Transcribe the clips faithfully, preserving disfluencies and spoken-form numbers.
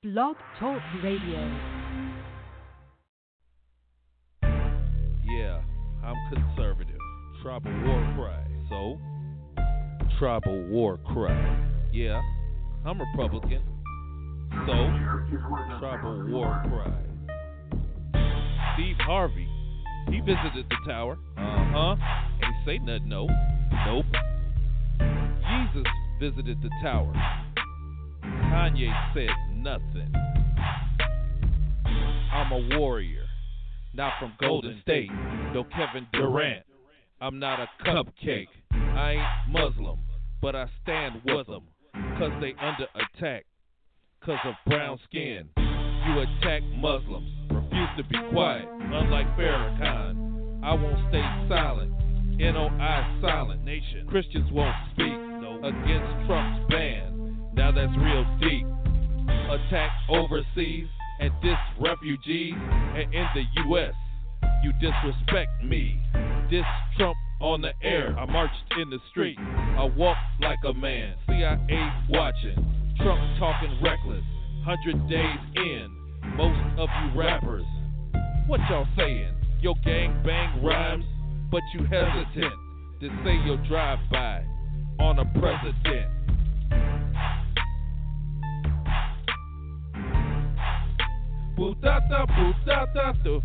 Blog Talk Radio. Yeah, I'm conservative. Tribal war cry. So, tribal war cry. Yeah, I'm Republican. So, tribal war cry. Steve Harvey, he visited the tower. Uh-huh. Ain't say nothing, no. Nope. Jesus visited the tower. Kanye said nothing. I'm a warrior, not from Golden State. No Kevin Durant. I'm not a cupcake. I ain't Muslim, but I stand with them. Cause they under attack, cause of brown skin. You attack Muslims, refuse to be quiet. Unlike Farrakhan, I won't stay silent. N O I silent nation. Christians won't speak no. Against Trump's ban. Now that's real deep. Attack overseas and diss refugees. And in the U S, you disrespect me. Diss Trump on the air. I marched in the street. I walked like a man. C I A watching. Trump talking reckless. Hundred days in. Most of you rappers, what y'all saying? Your gang bang rhymes, but you hesitant to say your drive-by on a president. Bootata, bootata, do.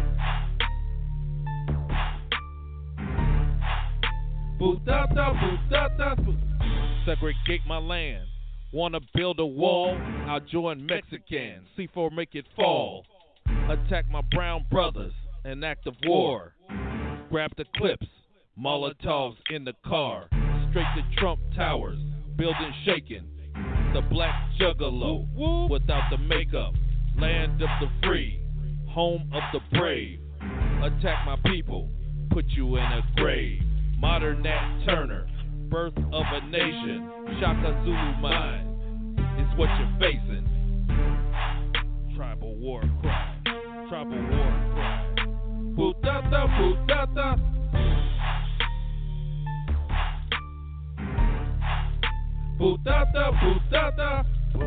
Bootata, bootata, do. Segregate my land. Wanna build a wall? I'll join Mexicans. C four make it fall. Attack my brown brothers. An act of war. Grab the clips. Molotovs in the car. Straight to Trump Towers. Building shaking. The black juggalo. Without the makeup. Land of the free. Home of the brave. Attack my people. Put you in a grave. Modern Nat Turner. Birth of a nation. Shaka Zulu mind. It's what you're facing. Tribal war cry. Tribal war cry. Bootata, bootata. Bootata, bootata.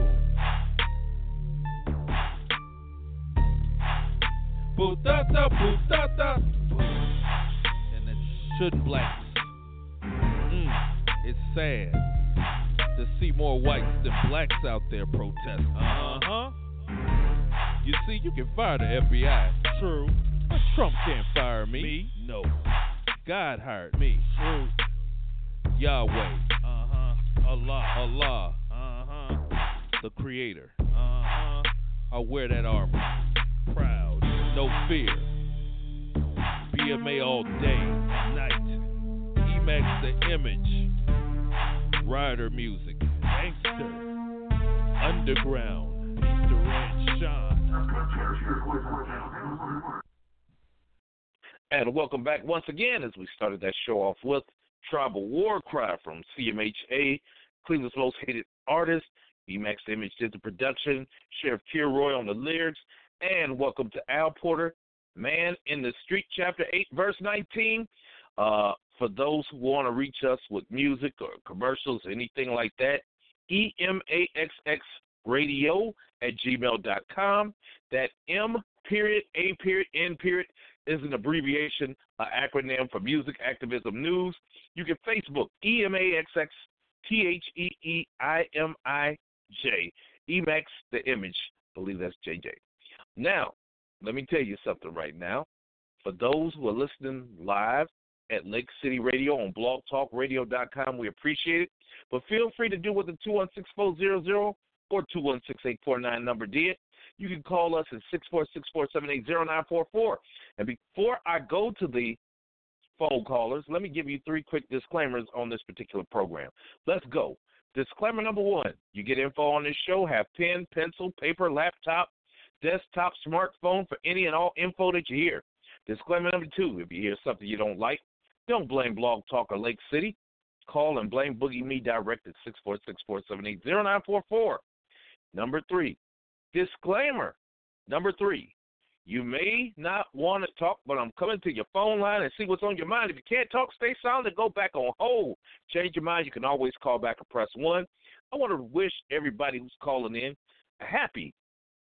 Bootata, bootata. And it shouldn't blacks. Mm, it's sad to see more whites than blacks out there protesting. Uh-huh. You see, you can fire the F B I. True. But Trump can't fire me. Me? No. God hired me. True. Yahweh. Uh-huh. Allah. Allah. Uh-huh. The creator. Uh-huh. I wear that armor. Proud. No fear. B M A all day and night. E-Max the image. Rider music. Gangster. Underground. Easter Red Sean. And welcome back once again as we started that show off with Tribal War Cry from C M H A, Cleveland's most hated artist. E-Max the Image did the production. Sheriff Kilroy on the lyrics. And welcome to Al Porter, Man in the Street, chapter eight, verse nineteen. Uh, for those who want to reach us with music or commercials, anything like that, E M A X X radio at gmail dot com. That M period, A period, N period is an abbreviation, an acronym for Music Activism News. You can Facebook, E M A X X T H E E I M I J. E-Max the Image. I believe that's J J. Now, let me tell you something right now. For those who are listening live at Lake City Radio on blog talk radio dot com, we appreciate it. But feel free to do what the two one six four zero zero or two one six eight four nine number did. You can call us at six four six, four seven eight, zero nine four four. And before I go to the phone callers, let me give you three quick disclaimers on this particular program. Let's go. Disclaimer number one, you get info on this show, have pen, pencil, paper, laptop, desktop, smartphone for any and all info that you hear. Disclaimer number two, if you hear something you don't like, don't blame Blog Talk or Lake City. Call and blame Boogie Me direct at six four six, four seven eight, zero nine four four. Number three, disclaimer. Number three, you may not want to talk, but I'm coming to your phone line and see what's on your mind. If you can't talk, stay silent and go back on hold. Change your mind, you can always call back or press one. I want to wish everybody who's calling in a happy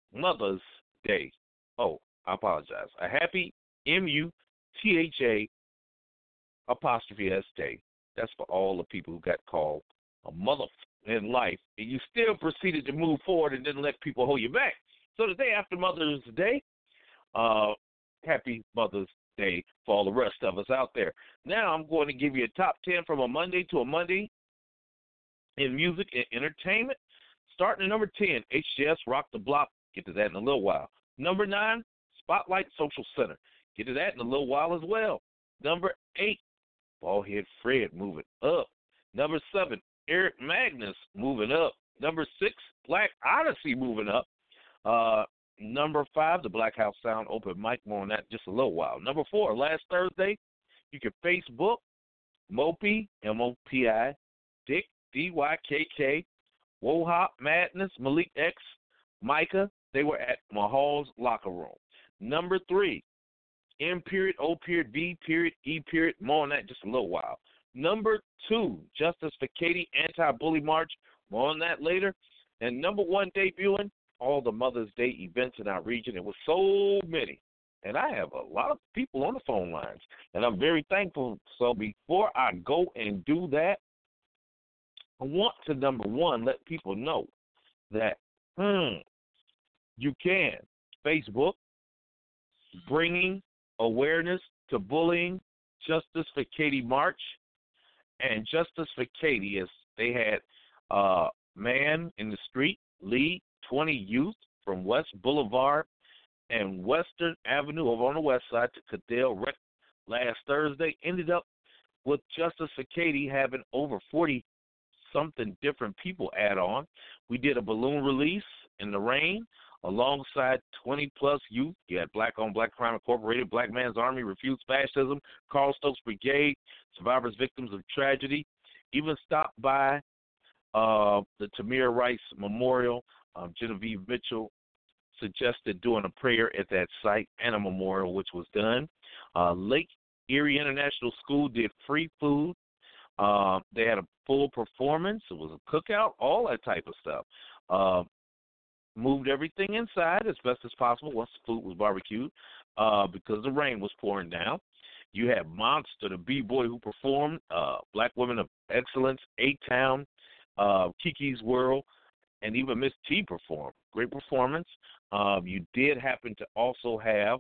Mother's Day. Oh, I apologize. A happy M U T H A apostrophe S Day. That's for all the people who got called a mother in life, and you still proceeded to move forward and didn't let people hold you back. So the day after Mother's Day, uh, happy Mother's Day for all the rest of us out there. Now I'm going to give you a top ten from a Monday to a Monday in music and entertainment. Starting at number ten, H G S Rock the Block. Get to that in a little while. Number nine, Spotlight Social Center. Get to that in a little while as well. Number eight, Ballhead Fred moving up. Number seven, Eric Magnus moving up. Number six, Black Odyssey moving up. Uh, number five, the Black House Sound open mic. More on that in just a little while. Number four, last Thursday, you can Facebook Mopi, M O P I, Dick, D Y K K, Wohop Madness, Malik X, Micah. They were at Mahal's Locker Room. Number three, M period, O period, V period, E period. More on that in just a little while. Number two, Justice for Katie, Anti-Bully March. More on that later. And number one, debuting all the Mother's Day events in our region. It was so many. And I have a lot of people on the phone lines. And I'm very thankful. So before I go and do that, I want to, number one, let people know that, hmm, you can. Facebook, bringing awareness to bullying, Justice for Katie March, and Justice for Katie, as they had uh, Man in the Street, lead twenty youth from West Boulevard and Western Avenue over on the west side to Cadell Rec last Thursday. Ended up with Justice for Katie having over forty-something different people add on. We did a balloon release in the rain alongside twenty-plus youth. You had Black on Black Crime Incorporated, Black Man's Army, Refuse Fascism, Carl Stokes Brigade, Survivors Victims of Tragedy. Even stopped by uh, the Tamir Rice Memorial. Um, Genevieve Mitchell suggested doing a prayer at that site and a memorial, which was done. Uh, Lake Erie International School did free food. Uh, they had a full performance. It was a cookout, all that type of stuff. Uh, moved everything inside as best as possible once the food was barbecued uh, because the rain was pouring down. You had Monster, the B-boy who performed, uh, Black Women of Excellence, A-Town, uh, Kiki's World, and even Miss T performed. Great performance. Um, you did happen to also have,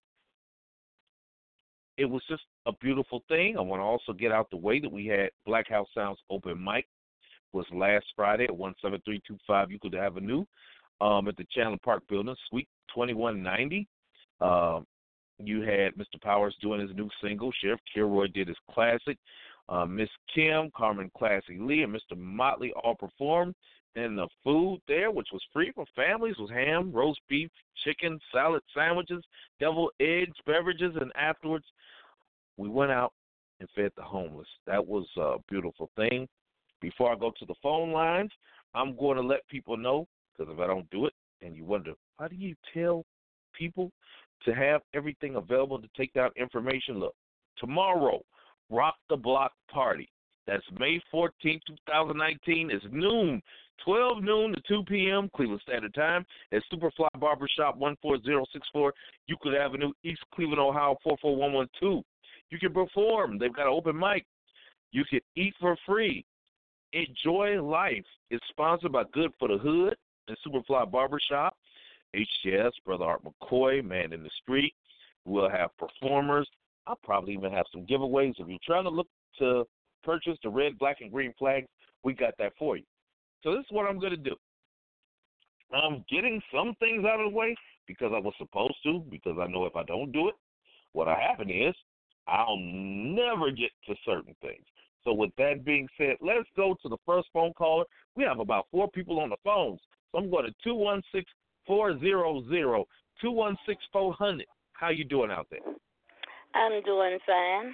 it was just a beautiful thing. I want to also get out the way that we had Black House Sounds open mic was last Friday at one seven three two five Euclid Avenue um, at the Chandler Park Building, Suite twenty-one ninety. Um, you had Mister Powers doing his new single. Sheriff Kilroy did his classic. Uh, Miss Kim, Carmen Classy Lee, and Mister Motley all performed. And the food there, which was free for families, was ham, roast beef, chicken, salad, sandwiches, deviled eggs, beverages, and afterwards we went out and fed the homeless. That was a beautiful thing. Before I go to the phone lines, I'm going to let people know, because if I don't do it, and you wonder, how do you tell people to have everything available to take down information? Look, tomorrow, Rock the Block Party. That's May fourteenth, twenty nineteen. It's noon, twelve noon to two p.m. Cleveland Standard Time at Superfly Barbershop, one four zero six four Euclid Avenue, East Cleveland, Ohio, four four one one two. You can perform. They've got an open mic. You can eat for free. Enjoy Life is sponsored by Good for the Hood and Superfly Barbershop. H G S, Brother Art McCoy, Man in the Street. We'll have performers. I'll probably even have some giveaways. If you're trying to look to purchase the red, black, and green flags, we got that for you. So this is what I'm going to do. I'm getting some things out of the way because I was supposed to, because I know if I don't do it, what'll happen is I'll never get to certain things. So with that being said, let's go to the first phone caller. We have about four people on the phones. So I'm going to two one six, four zero zero, two one six, four hundred. How you doing out there? I'm doing fine.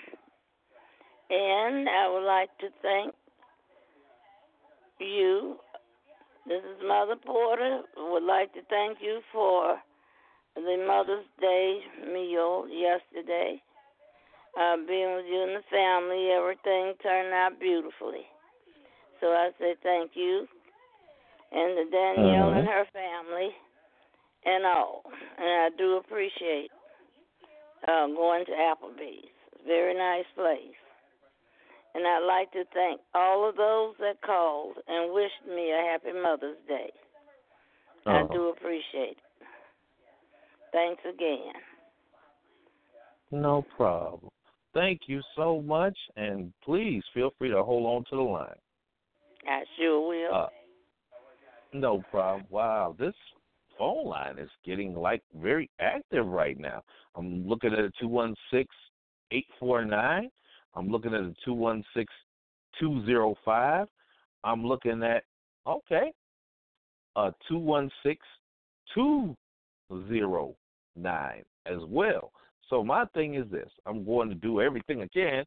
And I would like to thank you. This is Mother Porter. I would like to thank you for the Mother's Day meal yesterday. Uh, being with you and the family, everything turned out beautifully. So I say thank you. And to Danielle uh-huh. and her family. and all. And I do appreciate uh, going to Applebee's. Very nice place. And I'd like to thank all of those that called and wished me a happy Mother's Day. Oh. I do appreciate it. Thanks again. No problem. Thank you so much, and please feel free to hold on to the line. I sure will. Uh, no problem. Wow, this phone line is getting, like, very active right now. I'm looking at a two one six, eight four nine. I'm looking at a two one six, two zero five. I'm looking at, okay, a two one six, two zero nine as well. So my thing is this. I'm going to do everything I can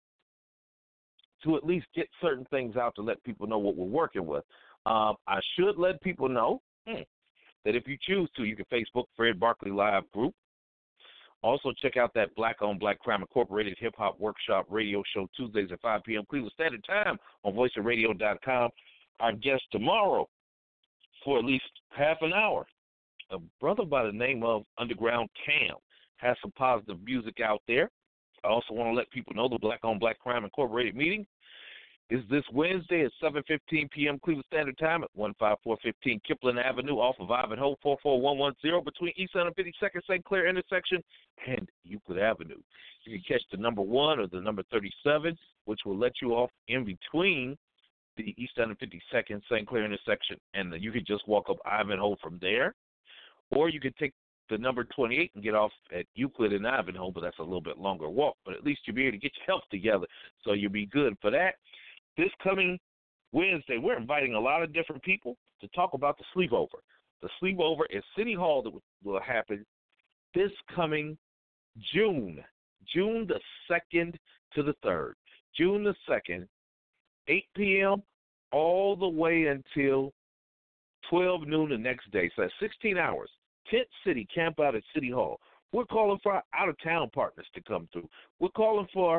to at least get certain things out to let people know what we're working with. Um, I should let people know hmm, that if you choose to, you can Facebook Fred Barkley Live group. Also, check out that Black on Black Crime Incorporated Hip Hop Workshop radio show Tuesdays at five p.m. Cleveland Standard Time on voice of radio dot com. Our guest tomorrow for at least half an hour, a brother by the name of Underground Cam, has some positive music out there. I also want to let people know the Black on Black Crime Incorporated meeting is this Wednesday at seven fifteen p.m. Cleveland Standard Time at one five four one five Kipling Avenue off of Ivanhoe four four one one zero between East one fifty-second Saint Clair intersection and Euclid Avenue. You can catch the number one or the number thirty-seven, which will let you off in between the East one fifty-second Saint Clair intersection, and you can just walk up Ivanhoe from there. Or you can take the number twenty-eight and get off at Euclid and Ivanhoe, but that's a little bit longer walk. But at least you'll be able to get your health together, so you'll be good for that. This coming Wednesday, we're inviting a lot of different people to talk about the sleepover. The sleepover at City Hall that will happen this coming June, June the second to the third. June the second, eight p.m. all the way until twelve noon the next day. So that's sixteen hours. Tent City, camp out at City Hall. We're calling for our out-of-town partners to come through. We're calling for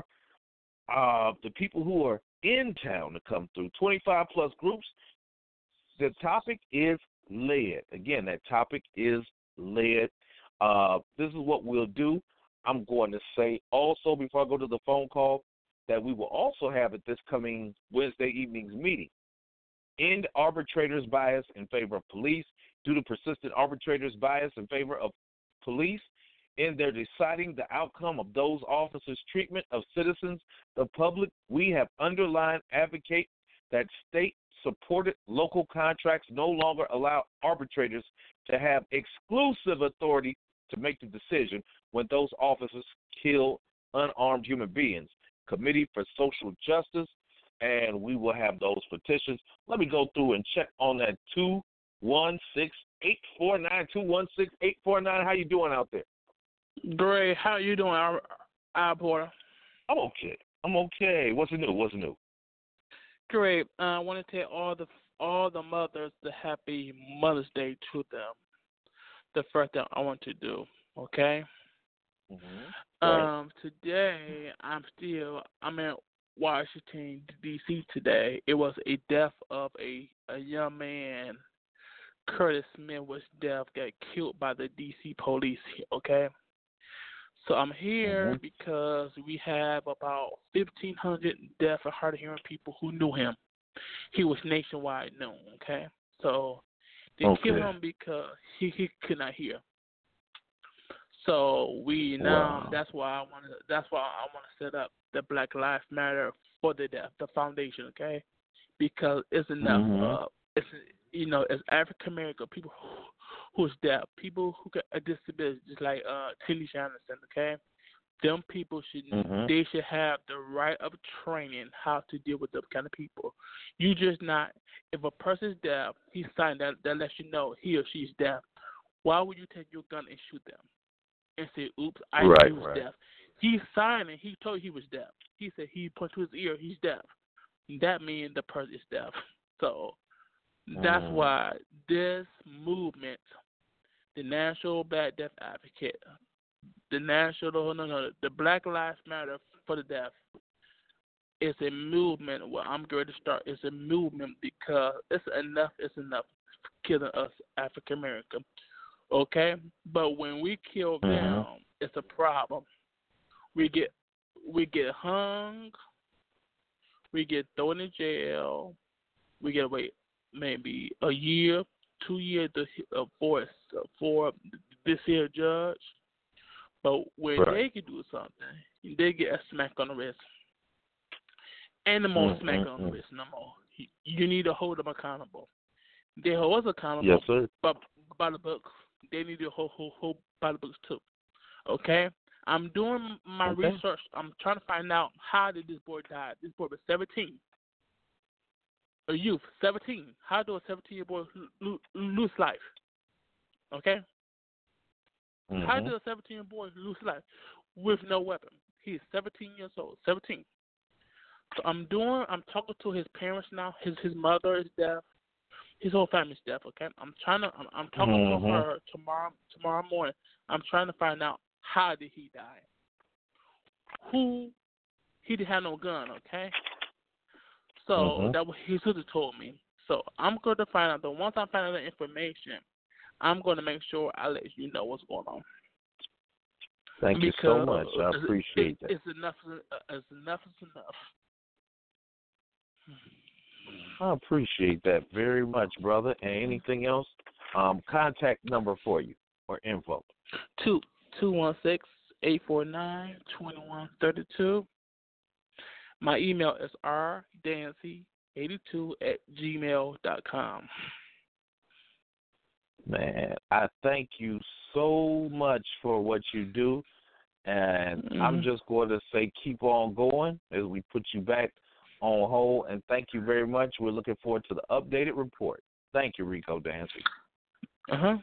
uh, the people who are in town to come through, twenty-five plus groups. The topic is lead. Again, that topic is lead. Uh, this is what we'll do. I'm going to say also, before I go to the phone call, that we will also have at this coming Wednesday evening's meeting, end arbitrators' bias in favor of police. Due to persistent arbitrators' bias in favor of police in their deciding the outcome of those officers' treatment of citizens, the public, we have underlined advocate that state-supported local contracts no longer allow arbitrators to have exclusive authority to make the decision when those officers kill unarmed human beings. Committee for Social Justice, and we will have those petitions. Let me go through and check on that two one six, eight four nine, two one six, eight four nine. How you doing out there? Great. How you doing, our, our Porter? I'm okay. I'm okay. What's new? What's new? Great. Uh, I want to tell all the all the mothers the happy Mother's Day to them. The first thing I want to do, okay? Mm-hmm. Um, today I'm still I'm in Washington D C today. It was a death of a a young man. Curtis Smith was death, got killed by the D C police. Okay. So I'm here mm-hmm. because we have about fifteen hundred deaf and hard of hearing people who knew him. He was nationwide known, okay? So they okay. killed him because he, he could not hear. So we now wow. that's why I want to that's why I want to set up the Black Lives Matter for the deaf, the foundation, okay? Because it's enough. Mm-hmm. Uh, it's you know, as African American people who, who's deaf, people who got a disability, just like uh, Tanisha Anderson, okay? Them people should mm-hmm. they should have the right of training how to deal with those kind of people. You just not if a person's deaf, he signed that that lets you know he or she's deaf. Why would you take your gun and shoot them and say, "Oops, I right, knew he was right. deaf"? He signed and he told you he was deaf. He said he put to his ear, he's deaf. That means the person is deaf. So that's mm. why this movement, the National Black Deaf Advocate, the National, no, no, no, the Black Lives Matter for the Deaf, is a movement where I'm going to start. It's a movement because it's enough, it's enough killing us African American. Okay, but when we kill them, Mm-hmm. it's a problem. We get we get hung, we get thrown in jail, we get wait maybe a year, two years to, uh, for for this here judge. But when Right. they can do something, they get a smack on the wrist. And the more smack on the Mm-hmm. wrist, no more. You, you need to hold them accountable. They hold us accountable, Yes, sir. but by the books. They need to hold, hold, hold by the books too. Okay? I'm doing my Okay. research. I'm trying to find out how did this boy die. This boy was seventeen. A youth, seventeen. How do a seventeen-year boy lo- lo- lose life? Okay? Mm-hmm. How did a seventeen-year boy lose life with no weapon? He's seventeen years old. seventeen. So I'm doing. I'm talking to his parents now. His his mother is deaf. His whole family's deaf. Okay. I'm trying to. I'm, I'm talking Mm-hmm. to her tomorrow. Tomorrow morning. I'm trying to find out how did he die. Who? He didn't have no gun. Okay. So Mm-hmm. that what his sister told me. So I'm going to find out. Though once I find out the information, I'm going to make sure I let you know what's going on. Thank you so much. I appreciate it, that. It's enough. It's enough. It's enough. I appreciate that very much, brother. And anything else? Um, contact number for you or info. Two two one six eight four nine twenty one thirty two. My email is r dancy eighty two at gmail dot com. Man, I thank you so much for what you do, and Mm-hmm. I'm just going to say keep on going as we put you back on hold, and thank you very much. We're looking forward to the updated report. Thank you, Rico Dancy. Uh-huh.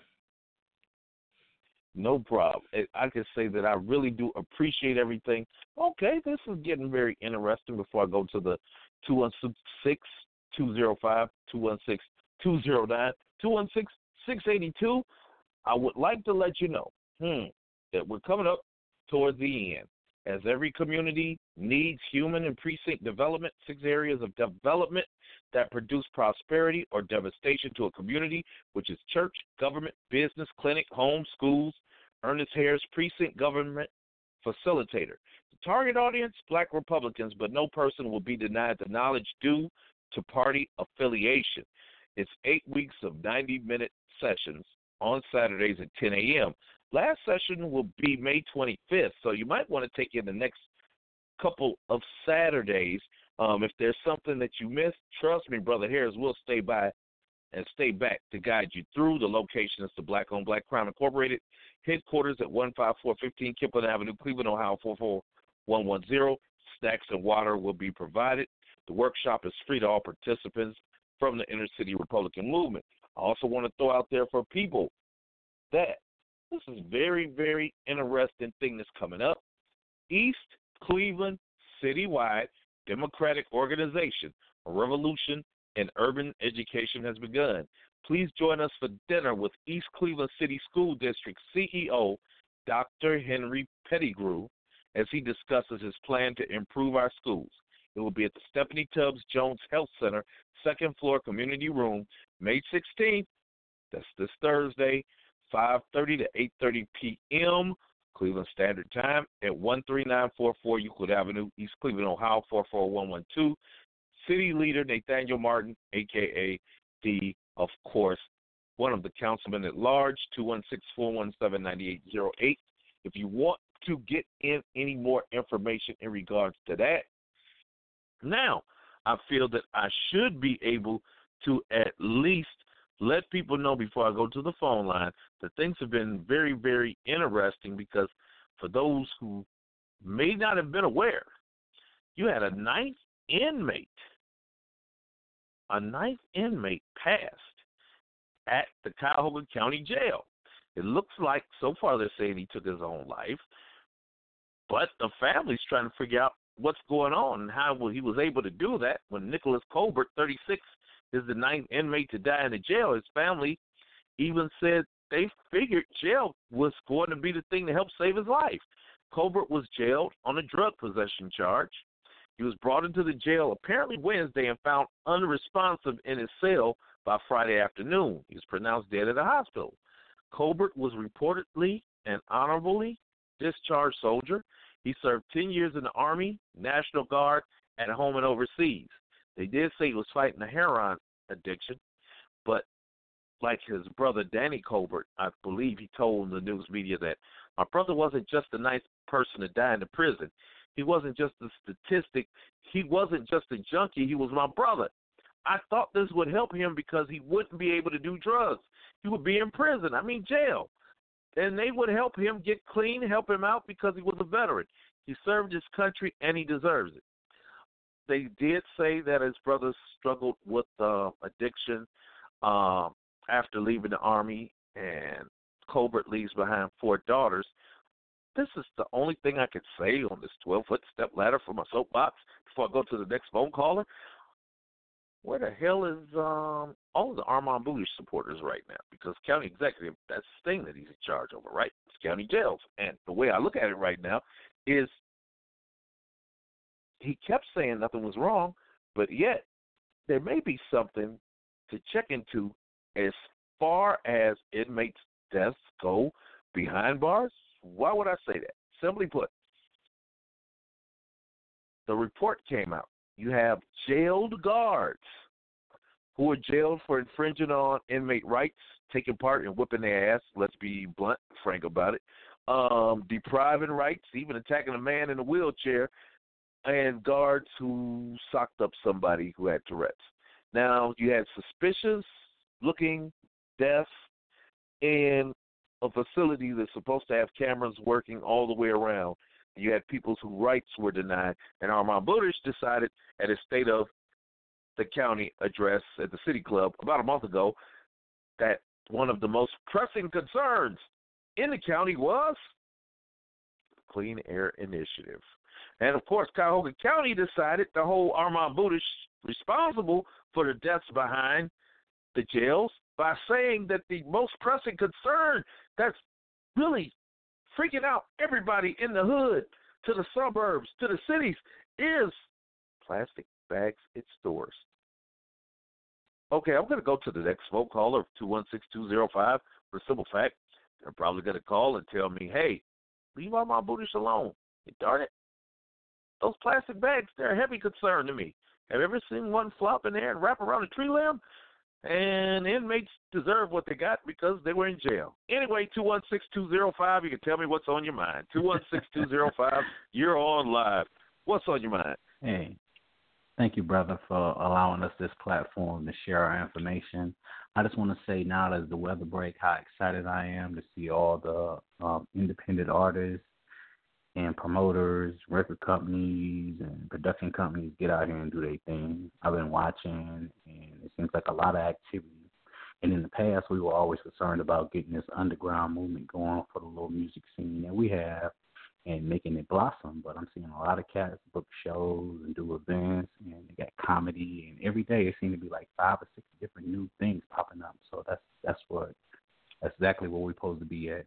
No problem. I can say that I really do appreciate everything. Okay, this is getting very interesting before I go to the two one six, two zero five, two one six, two zero nine, two one six, six eight two. I would like to let you know hmm, that we're coming up towards the end. As every community needs human and precinct development, six areas of development that produce prosperity or devastation to a community, which is church, government, business, clinic, home, schools. Ernest Harris, precinct government facilitator. The target audience, black Republicans, but no person will be denied the knowledge due to party affiliation. It's eight weeks of ninety-minute sessions on Saturdays at ten a.m. Last session will be May twenty-fifth, so you might want to take in the next couple of Saturdays. Um, if there's something that you missed, trust me, Brother Harris will stay by and stay back to guide you through. The location is the Black on Black Crime Incorporated headquarters at one five four one five Kipling Avenue, Cleveland, Ohio four four one one zero. Snacks and water will be provided. The workshop is free to all participants from the Inner City Republican Movement. I also want to throw out there for people that this is very, very interesting thing that's coming up. East Cleveland Citywide Democratic Organization, a revolution in urban education has begun. Please join us for dinner with East Cleveland City School District C E O, Doctor Henry Pettigrew, as he discusses his plan to improve our schools. It will be at the Stephanie Tubbs Jones Health Center, second floor community room, May sixteenth. That's this Thursday, five thirty to eight thirty p.m. Cleveland Standard Time at one three nine four four Euclid Avenue, East Cleveland, Ohio four four one one two. City Leader Nathaniel Martin, a k a. the, of course, one of the councilmen at large, two one six, four one seven, nine eight zero eight. If you want to get in any more information in regards to that, now I feel that I should be able to at least let people know before I go to the phone line that things have been very, very interesting, because for those who may not have been aware, you had a ninth inmate, a ninth inmate passed at the Cuyahoga County Jail. It looks like so far they're saying he took his own life, but the family's trying to figure out what's going on and how he was able to do that when Nicholas Colbert, thirty-six, is the ninth inmate to die in the jail. His family even said they figured jail was going to be the thing to help save his life. Colbert was jailed on a drug possession charge. He was brought into the jail apparently Wednesday and found unresponsive in his cell by Friday afternoon. He was pronounced dead at a hospital. Colbert was reportedly and honorably discharged soldier. He served ten years in the Army, National Guard, and at home and overseas. They did say he was fighting a heroin addiction, but like his brother Danny Colbert, I believe he told the news media that my brother wasn't just a nice person to die in the prison. He wasn't just a statistic. He wasn't just a junkie. He was my brother. I thought this would help him because he wouldn't be able to do drugs. He would be in prison, I mean jail. And they would help him get clean, help him out because he was a veteran. He served his country, and he deserves it. They did say that his brother struggled with uh, addiction uh, after leaving the Army, and Colbert leaves behind four daughters. This is the only thing I can say on this twelve-foot step ladder for my soapbox before I go to the next phone caller. Where the hell is um, all of the Armand Budish supporters right now? Because county executive, that's the thing that he's in charge over, right? It's county jails. And the way I look at it right now is he kept saying nothing was wrong, but yet there may be something to check into as far as inmates' deaths go behind bars. Why would I say that? Simply put, the report came out. You have jailed guards who are jailed for infringing on inmate rights, taking part in whipping their ass, let's be blunt, frank about it, um, depriving rights, even attacking a man in a wheelchair, and guards who socked up somebody who had Tourette's. Now, you had suspicious-looking deaths in a facility that's supposed to have cameras working all the way around. You had people whose rights were denied, and Armand Budish decided at his State of the County address at the City Club about a month ago that one of the most pressing concerns in the county was the Clean Air Initiative. And, of course, Cuyahoga County decided to hold Armand Budish responsible for the deaths behind the jails by saying that the most pressing concern that's really freaking out everybody in the hood, to the suburbs, to the cities, is plastic bags at stores. Okay, I'm going to go to the next phone caller, two one six, two zero five, for the simple fact they're probably going to call and tell me, hey, leave Armand Budish alone. Darn it. Those plastic bags, they're a heavy concern to me. Have you ever seen one flop in there and wrap around a tree limb? And inmates deserve what they got because they were in jail. Anyway, two one six, two zero five, you can tell me what's on your mind. two one six, two zero five, you're on live. What's on your mind? Hey, thank you, brother, for allowing us this platform to share our information. I just want to say now that the weather break, how excited I am to see all the um, independent artists and promoters, record companies, and production companies get out here and do their thing. I've been watching, and it seems like a lot of activity. And in the past, we were always concerned about getting this underground movement going for the little music scene that we have and making it blossom. But I'm seeing a lot of cats book shows and do events, and they got comedy, and every day it seems to be like five or six different new things popping up. So that's that's what that's exactly where we're supposed to be at.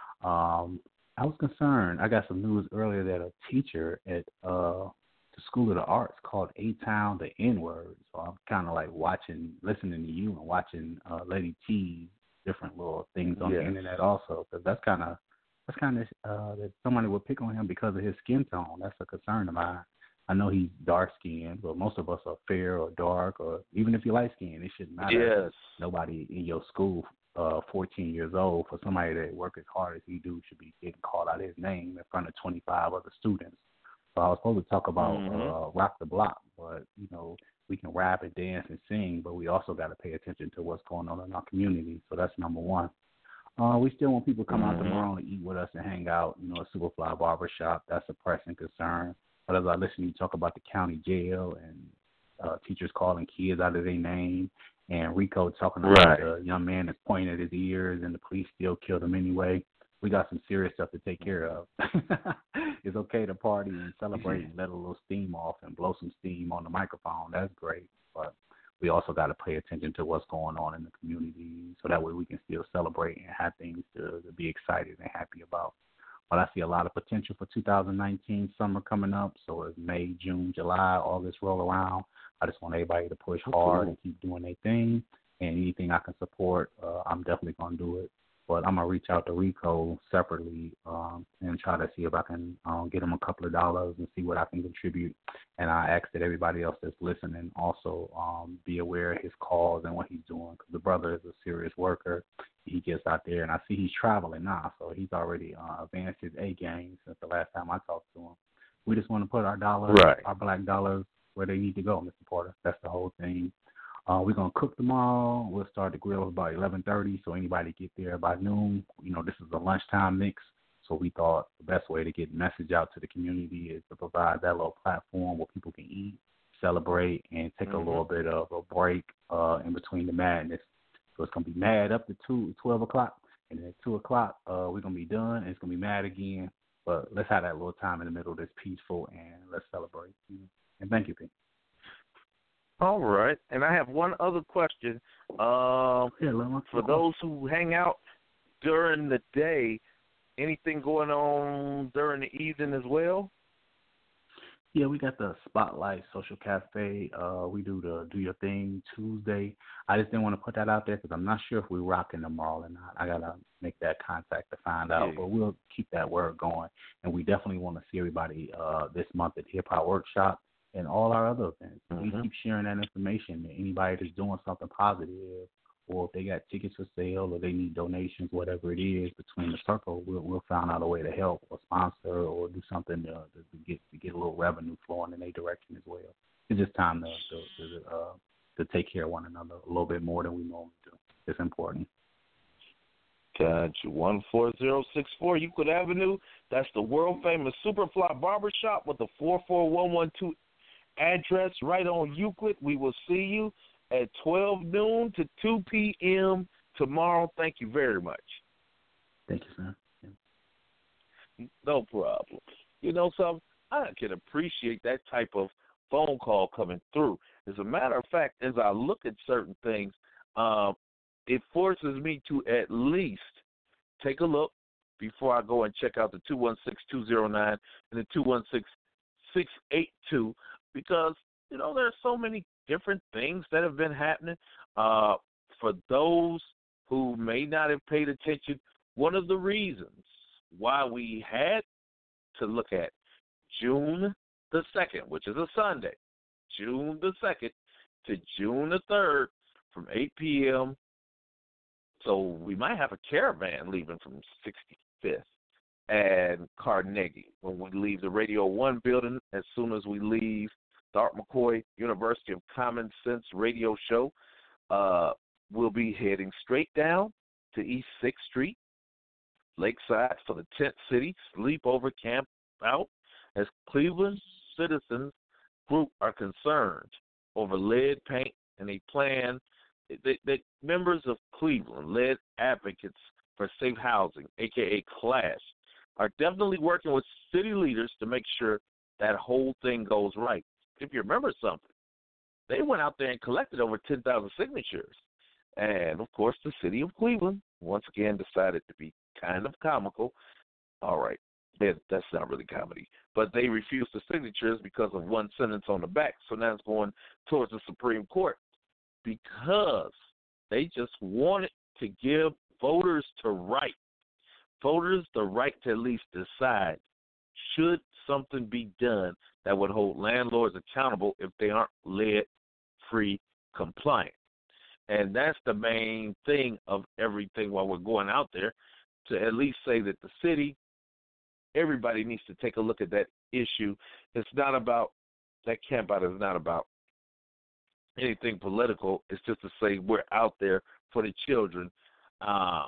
Um, I was concerned. I got some news earlier that a teacher at uh, the School of the Arts called A-Town the N-word. So I'm kind of like watching, listening to you and watching uh, Lady T's different little things on yeah. the internet also, because that's kind of that's kind of uh, that somebody would pick on him because of his skin tone. That's a concern of mine. I know he's dark skinned, but most of us are fair or dark, or even if you're light skinned, it shouldn't matter. Yes. Nobody in your school, uh, fourteen years old, for somebody that work as hard as he do, should be getting called out his name in front of twenty-five other students. So I was supposed to talk about mm-hmm. uh, Rock the Block, but, you know, we can rap and dance and sing, but we also got to pay attention to what's going on in our community. So that's number one. Uh, we still want people to come mm-hmm. out tomorrow and eat with us and hang out, you know, at Superfly Barbershop. That's a pressing concern. But as I listen to you talk about the county jail and uh, teachers calling kids out of their name, and Rico talking about right. the young man that's pointing at his ears and the police still killed him anyway, we got some serious stuff to take care of. It's okay to party and celebrate and let a little steam off and blow some steam on the microphone. That's great. But we also got to pay attention to what's going on in the community so that way we can still celebrate and have things to, to be excited and happy about. But I see a lot of potential for two thousand nineteen summer coming up. So as May, June, July, August roll around, I just want everybody to push hard and keep doing their thing. And anything I can support, uh, I'm definitely going to do it But I'm gonna reach out to Rico separately um, and try to see if I can um, get him a couple of dollars and see what I can contribute. And I ask that everybody else that's listening also um, be aware of his cause and what he's doing, because the brother is a serious worker. He gets out there, and I see he's traveling now, so he's already uh, advanced his A game since the last time I talked to him. We just want to put our dollars, Right. our black dollars, where they need to go, Mister Porter. That's the whole thing. Uh, we're going to cook tomorrow. We'll start the grill about eleven thirty, so anybody get there by noon. You know, this is a lunchtime mix, so we thought the best way to get the message out to the community is to provide that little platform where people can eat, celebrate, and take mm-hmm. a little bit of a break uh, in between the madness. So it's going to be mad up to two, twelve o'clock, and then at two o'clock uh, we're going to be done, and it's going to be mad again. But let's have that little time in the middle that's peaceful, and let's celebrate. And thank you, P. All right, and I have one other question. Uh, yeah, for those who hang out during the day, anything going on during the evening as well? Yeah, we got the Spotlight Social Cafe. Uh, we do the Do Your Thing Tuesday. I just didn't want to put that out there because I'm not sure if we're rocking tomorrow or not. I got to make that contact to find out, yeah. But we'll keep that word going. And we definitely want to see everybody uh, this month at Hip Hop Workshop and all our other events. Mm-hmm. We keep sharing that information. Anybody that's doing something positive, or if they got tickets for sale or they need donations, whatever it is, between the circle, we'll, we'll find out a way to help or sponsor or do something to, to, to get to get a little revenue flowing in their direction as well. It's just time to to, to, uh, to take care of one another a little bit more than we normally do. It's important. Got you. one four zero six four Euclid Avenue. That's the world-famous Superfly Barbershop with the four four one one two address right on Euclid. We will see you at twelve noon to two p.m. tomorrow. Thank you very much. Thank you, sir. Yeah. No problem. You know something? I can appreciate that type of phone call coming through. As a matter of fact, as I look at certain things, um, it forces me to at least take a look before I go and check out the two one six, two zero nine and the two one six, six eight two, because, you know, there are so many different things that have been happening. Uh, for those who may not have paid attention, one of the reasons why we had to look at June the second, which is a Sunday, June the second to June the third from eight p.m. So we might have a caravan leaving from sixty-fifth and Carnegie when we leave the Radio One building, as soon as we leave the Art McCoy University of Common Sense radio show. Uh, we'll be heading straight down to East sixth Street, Lakeside, for the Tent City Sleepover Camp Out, as Cleveland citizens group are concerned over lead paint, and they plan that, that members of Cleveland, lead advocates for safe housing, a k a. CLASH, are definitely working with city leaders to make sure that whole thing goes right. If you remember something, they went out there and collected over ten thousand signatures. And, of course, the city of Cleveland once again decided to be kind of comical. All right, that's not really comedy. But they refused the signatures because of one sentence on the back. So now it's going towards the Supreme Court because they just wanted to give voters to right, voters the right to at least decide, should something be done that would hold landlords accountable if they aren't lead-free compliant. And that's the main thing of everything while we're going out there, to at least say that the city, everybody needs to take a look at that issue. It's not about, that camp out is not about anything political. It's just to say we're out there for the children, uh,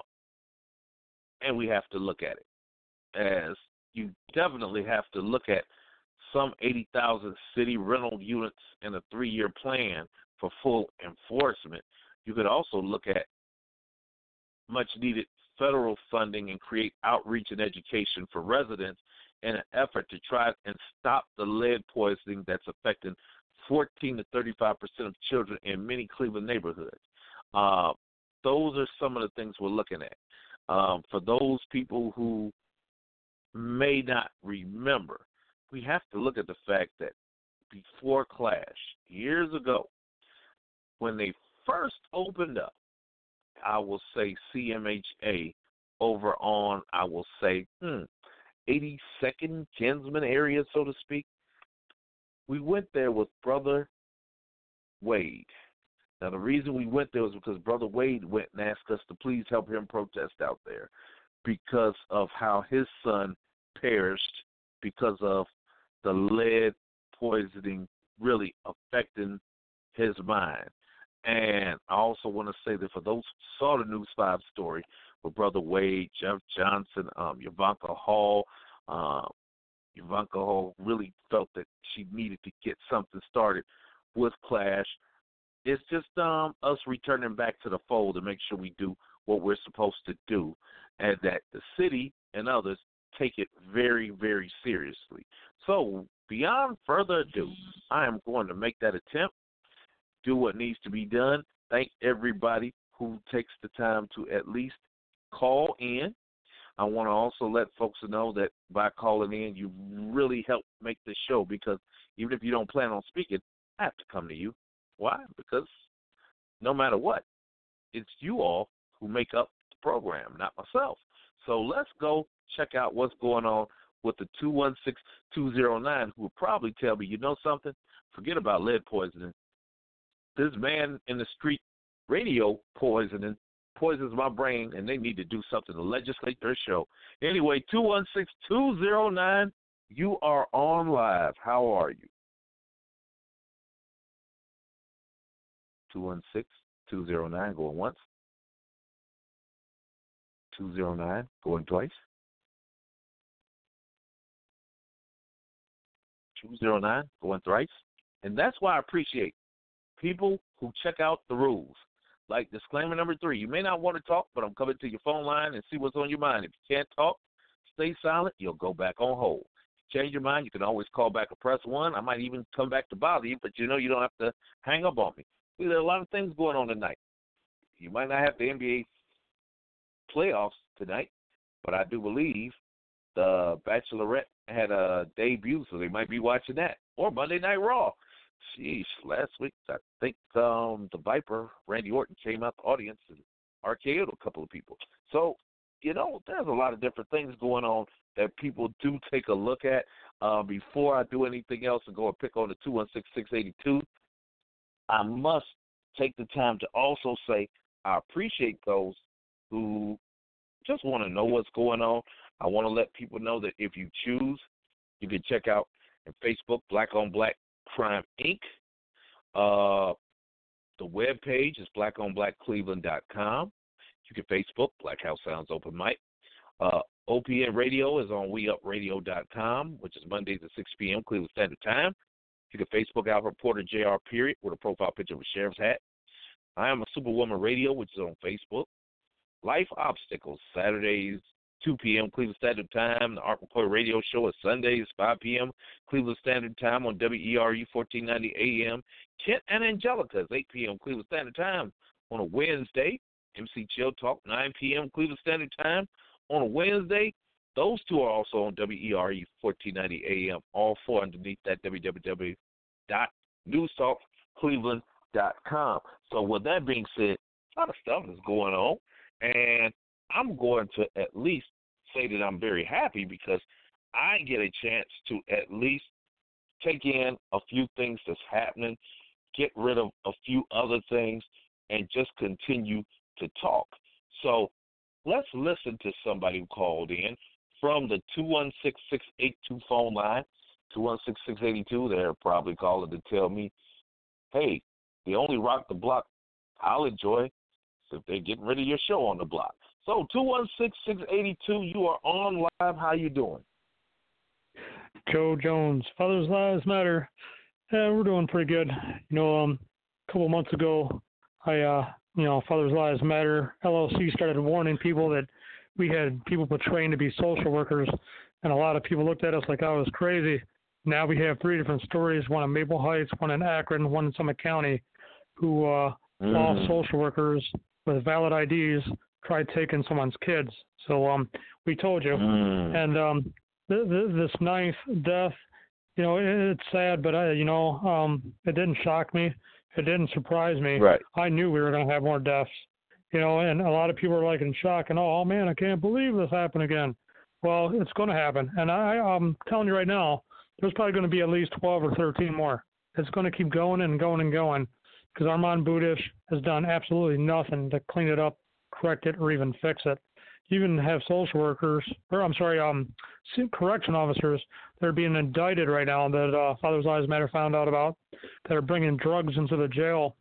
and we have to look at it. As you definitely have to look at some eighty thousand city rental units in a three-year plan for full enforcement. You could also look at much-needed federal funding and create outreach and education for residents in an effort to try and stop the lead poisoning that's affecting fourteen to thirty-five percent of children in many Cleveland neighborhoods. Uh, those are some of the things we're looking at. Um, for those people who may not remember, we have to look at the fact that before CLASH, years ago, when they first opened up, I will say C M H A over on, I will say, hmm, eighty-second Kinsman area, so to speak. We went there with Brother Wade. Now, the reason we went there was because Brother Wade went and asked us to please help him protest out there because of how his son perished because of the lead poisoning really affecting his mind. And I also want to say that for those who saw the News five story with Brother Wade, Jeff Johnson, um, Yvanka Hall, um, Yvanka Hall really felt that she needed to get something started with Clash. It's just um, us returning back to the fold to make sure we do what we're supposed to do, and that the city and others take it very, very seriously. So beyond further ado, I am going to make that attempt, do what needs to be done. Thank everybody who takes the time to at least call in. I want to also let folks know that by calling in, you really help make this show, because even if you don't plan on speaking, I have to come to you. Why? Because no matter what, it's you all who make up the program, not myself. So let's go check out what's going on with the two one six, two zero nine, who will probably tell me, you know something, forget about lead poisoning. This man in the street radio poisoning poisons my brain, and they need to do something to legislate their show. Anyway, two one six, two zero nine, you are on live. How are you? two one six, two zero nine, going once. two zero nine, going twice. two zero nine, going thrice. And that's why I appreciate people who check out the rules. Like disclaimer number three, you may not want to talk, but I'm coming to your phone line and see what's on your mind. If you can't talk, stay silent, you'll go back on hold. Change your mind, you can always call back or press one. I might even come back to bother you, but you know you don't have to hang up on me. There are a lot of things going on tonight. You might not have the N B A playoffs tonight, but I do believe the Bachelorette had a debut, so they might be watching that. Or Monday Night Raw. Sheesh, last week I think um, the Viper, Randy Orton, came out the audience and R K O'd a couple of people. So, you know, there's a lot of different things going on that people do take a look at. Uh, before I do anything else and go and pick on the two one six, six eight two, I must take the time to also say I appreciate those who just want to know what's going on. I want to let people know that if you choose, you can check out on Facebook, Black on Black Crime Incorporated. Uh, the web page is black on black cleveland dot com. You can Facebook, Black House Sounds Open Mic. Uh, O P N Radio is on we up radio dot com, which is Mondays at six p.m. Cleveland Standard Time. You can Facebook Alpha Reporter J R period with a profile picture of a sheriff's hat. I am a Superwoman Radio, which is on Facebook. Life Obstacles, Saturdays, two p.m. Cleveland Standard Time. The Art McCoy Radio Show is Sundays, five p.m. Cleveland Standard Time on W E R U fourteen ninety A M. Kent and Angelica is eight p.m. Cleveland Standard Time on a Wednesday. M C Chill Talk, nine p.m. Cleveland Standard Time on a Wednesday. Those two are also on W E R U fourteen ninety A M. All four underneath that w w w dot news talk cleveland dot com. So with that being said, a lot of stuff is going on, and I'm going to at least say that I'm very happy because I get a chance to at least take in a few things that's happening, get rid of a few other things, and just continue to talk. So let's listen to somebody who called in from the two one six, six eight two phone line, two one six, six eight two. They're probably calling to tell me, hey, they only rock the block I'll enjoy if they're getting rid of your show on the block. So two one six, six eight two, you are on live. How you doing? Joe Jones, Father's Lives Matter. Yeah, we're doing pretty good. You know, um, a couple months ago, I, uh, you know, Father's Lives Matter L L C started warning people that we had people portraying to be social workers, and a lot of people looked at us like I was crazy. Now we have three different stories, one in Maple Heights, one in Akron, one in Summit County, who uh, mm. all social workers with valid I Ds tried taking someone's kids. So um, we told you. Mm. And um, th- th- this ninth death, you know, it, it's sad, but, I, you know, um, it didn't shock me. It didn't surprise me. Right. I knew we were going to have more deaths. you know, and a lot of people are like in shock and, oh, man, I can't believe this happened again. Well, it's going to happen. And I, I'm telling you right now, there's probably going to be at least twelve or thirteen more. It's going to keep going and going and going because Armand Budish has done absolutely nothing to clean it up, correct it, or even fix it. You even have social workers, or I'm sorry, um, correction officers that are being indicted right now that uh, Father's Lives Matter found out about that are bringing drugs into the jail.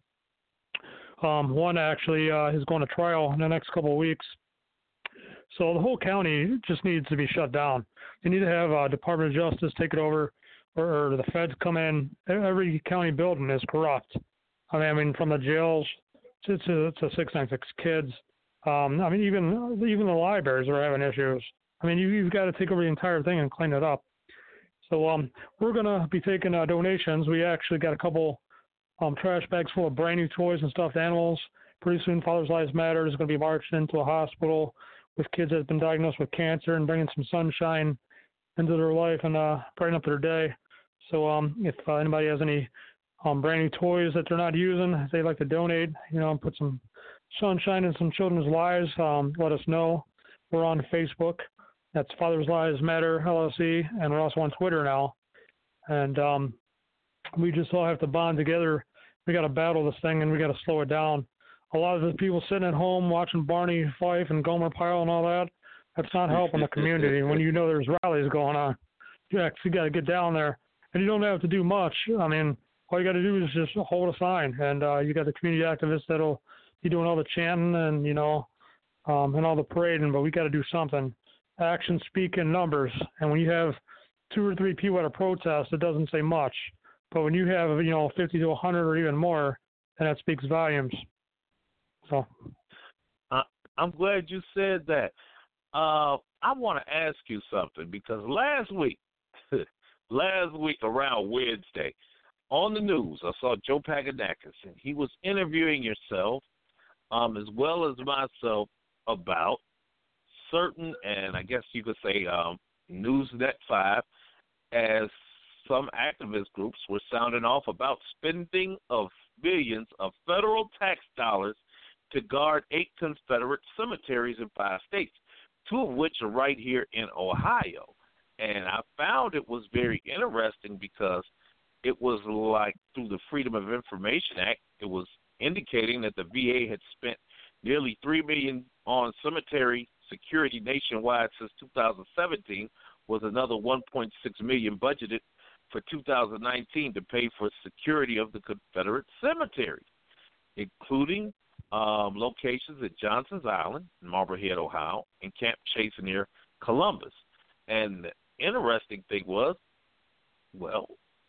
Um, one actually uh, is going to trial in the next couple of weeks. So the whole county just needs to be shut down. They need to have uh, Department of Justice take it over, or, or the feds come in. Every county building is corrupt. I mean, I mean from the jails to, to, to six ninety-six kids. Um, I mean, even even the libraries are having issues. I mean, you, you've got to take over the entire thing and clean it up. So um, we're going to be taking uh, donations. We actually got a couple um, trash bags full of brand new toys and stuffed animals. Pretty soon, Father's Lives Matter is going to be marching into a hospital with kids that have been diagnosed with cancer and bringing some sunshine into their life and uh, brightening up their day. So um, if uh, anybody has any um, brand new toys that they're not using, if they'd like to donate, you know, and put some sunshine in some children's lives, um, let us know. We're on Facebook. That's Father's Lives Matter L L C, and we're also on Twitter now. And um, we just all have to bond together. We got to battle this thing, and we got to slow it down. A lot of the people sitting at home watching Barney Fife and Gomer Pyle and all that, that's not helping the community. When you know there's rallies going on, you actually got to get down there. And you don't have to do much. I mean, all you got to do is just hold a sign. And uh, you got the community activists that'll be doing all the chanting and, you know, um, and all the parading, but we got to do something. Actions speak in numbers. And when you have two or three people at a protest, it doesn't say much. But when you have, you know, fifty to one hundred or even more, then that speaks volumes. So, uh, I'm glad you said that. Uh, I want to ask you something because last week, last week around Wednesday, on the news, I saw Joe Paganakis, and he was interviewing yourself, um, as well as myself, about certain, and I guess you could say um, Newsnet five, as some activist groups were sounding off about spending of billions of federal tax dollars to guard eight Confederate cemeteries in five states, two of which are right here in Ohio. And I found it was very interesting because it was like through the Freedom of Information Act, it was indicating that the V A had spent nearly three million dollars on cemetery security nationwide since two thousand seventeen, with another one point six million dollars budgeted for two thousand nineteen to pay for security of the Confederate cemeteries, including Um, locations at Johnson's Island in Marblehead, Ohio, and Camp Chase near Columbus. And the interesting thing was, well,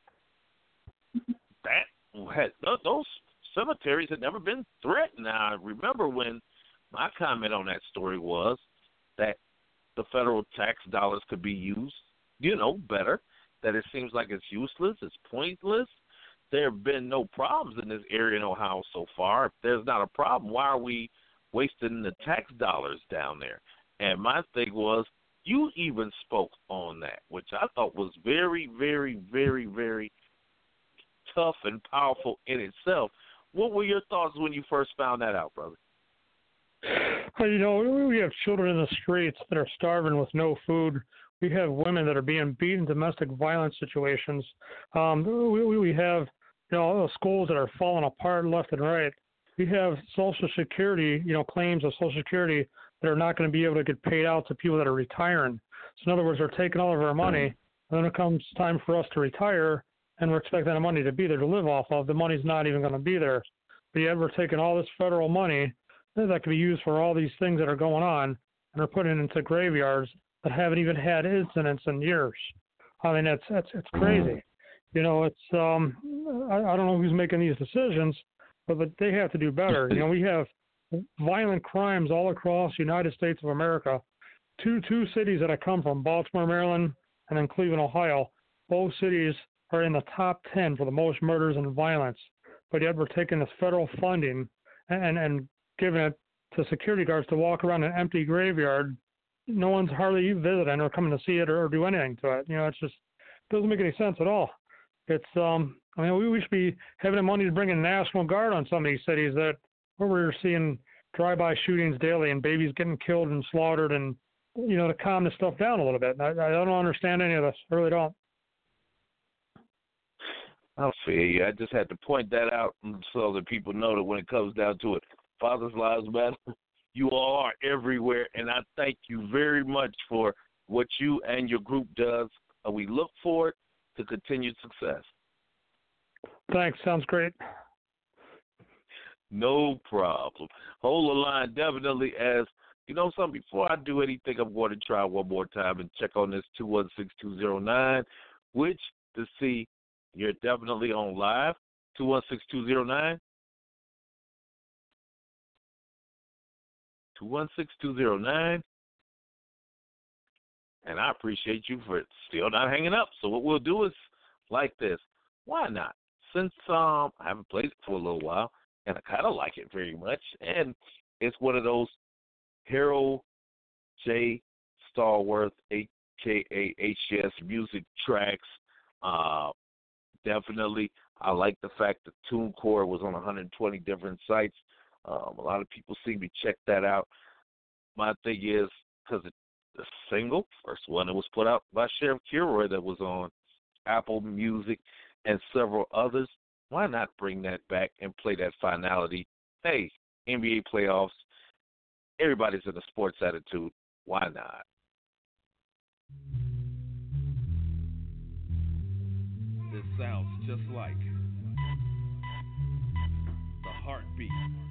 that had, those cemeteries had never been threatened. Now, I remember when my comment on that story was that the federal tax dollars could be used, you know, better, that it seems like it's useless, it's pointless. There have been no problems in this area in Ohio so far. If there's not a problem, why are we wasting the tax dollars down there? And my thing was, you even spoke on that, which I thought was very, very, very, very tough and powerful in itself. What were your thoughts when you first found that out, brother? Well, you know, we have children in the streets that are starving with no food. We have women that are being beaten in domestic violence situations. Um, we, we have, you know, schools that are falling apart left and right. We have Social Security, you know, claims of Social Security that are not going to be able to get paid out to people that are retiring. So in other words, they're taking all of our money, and then it comes time for us to retire, and we're expecting the money to be there to live off of. The money's not even going to be there. But yet we're taking all this federal money that could be used for all these things that are going on, and they're putting it into graveyards that haven't even had incidents in years. I mean, it's it's it's crazy. You know, it's um, I, I don't know who's making these decisions, but but they have to do better. You know, we have violent crimes all across the United States of America. Two two cities that I come from, Baltimore, Maryland, and then Cleveland, Ohio. Both cities are in the top ten for the most murders and violence. But yet we're taking this federal funding and and giving it to security guards to walk around an empty graveyard. No one's hardly visiting or coming to see it or, or do anything to it. You know, it's just it doesn't make any sense at all. It's um, I mean, we, we should be having the money to bring in National Guard on some of these cities that where we're seeing drive-by shootings daily and babies getting killed and slaughtered, and, you know, to calm this stuff down a little bit. I, I don't understand any of this. I really don't. I feel you. I just had to point that out so that people know that when it comes down to it, Fathers Lives Matter, you all are everywhere, and I thank you very much for what you and your group does. And we look forward to continued success. Thanks. Sounds great. No problem. Hold the line definitely. As you know something, before I do anything, I'm going to try one more time and check on this two one six two zero nine, which to see you're definitely on live, two one six two zero nine. two one six two zero nine. And I appreciate you for still not hanging up. So what we'll do is like this. Why not? Since um, I haven't played it for a little while, and I kind of like it very much, and it's one of those Harold J. Stallworth, a k a. H G S music tracks. Uh, definitely, I like the fact that TuneCore was on one hundred twenty different sites. Um, a lot of people seem to check that out. My thing is, because the single, first one that was put out by Sheriff Kilroy that was on Apple Music and several others, why not bring that back and play that finality? Hey, N B A playoffs, everybody's in a sports attitude. Why not? This sounds just like the heartbeat.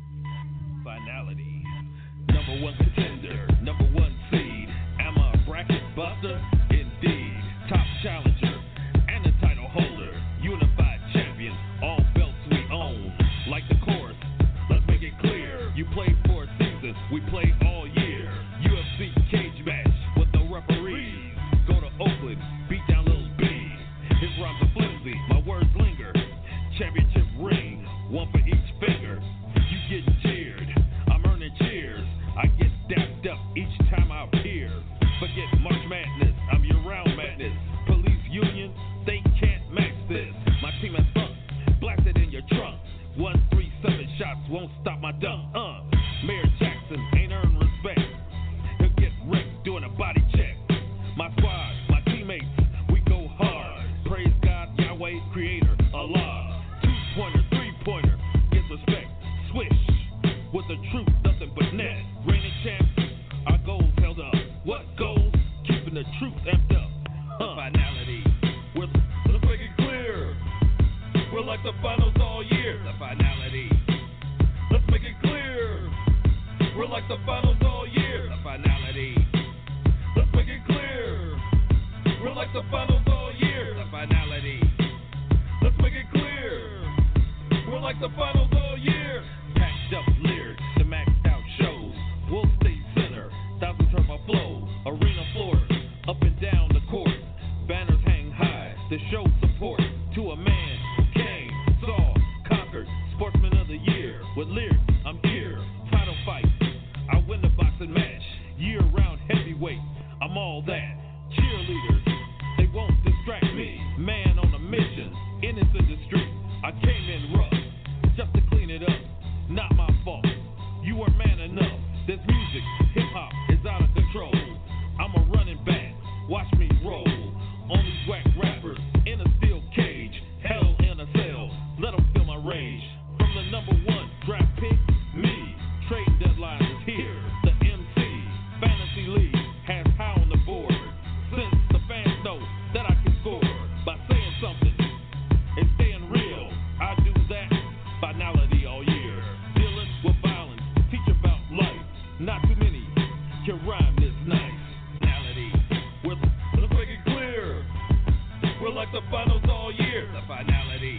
Finality. Number one contender, number one seed. Am I a bracket buster? Indeed. Top challenger and the title holder. Unified champion, all belts we own. Like the chorus, let's make it clear. You played for a season, we played all year. U F C cage match with the referees. Go to Oakland, beat down Lil B. His rhymes are flimsy, my words linger. Championship ring, one for each finger. You getting cheered, I'm earning cheers. I get dapped up each time I appear. Forget March Madness, I'm year-round madness. Police union, they can't match this. My team has fun, blast it in your trunk. One, three, seven shots won't stop my dunk. Uh, Mayor Jackson ain't earned respect. He'll get wrecked doing a body check. My squad, my teammates, we go hard. Praise God, Yahweh, Creator, Allah. Two-pointer, three-pointer, gets respect. Swish, with the truth, nothing but net. Reigning champs, our goals held up. What goals? Keeping the truth amped up. Uh, finality, with, let's make it clear. We're like the finals all year. The finality, let's make it clear. We're like the finals all year. The finality, let's make it clear. We're like the finals all year. The finality, let's make it clear. We're like the finals all year. Packed up lyrics to maxed out shows. We'll stay center, thousands heard my flow. Arena floors, up and down the court. Banners hang high, the show support. To a man who came, saw, conquered. Sportsman of the year, with lyrics, I'm here. Title fight, I win the boxing match. Year-round heavyweight, I'm all that. Cheerleaders, they won't distract me. Man on a mission, in this industry. I came in rough, just to clean it up. Not my fault, you weren't man enough. This music, hip-hop, is out of control. I'm a running back, watch me roll. On these whack rappers, in a steel cage. Hell in a cell, let them feel my rage. From the number one draft pick, me. Trade deadline is here, the M C. Fantasy League has high on the board. Since the fans know that I can score. By saying something and staying real, I do that. Finality all year. Dealing with violence, teach about life. Not too many can rhyme this nice. Finality, with, let's make it clear. We're like the finals all year. The finality,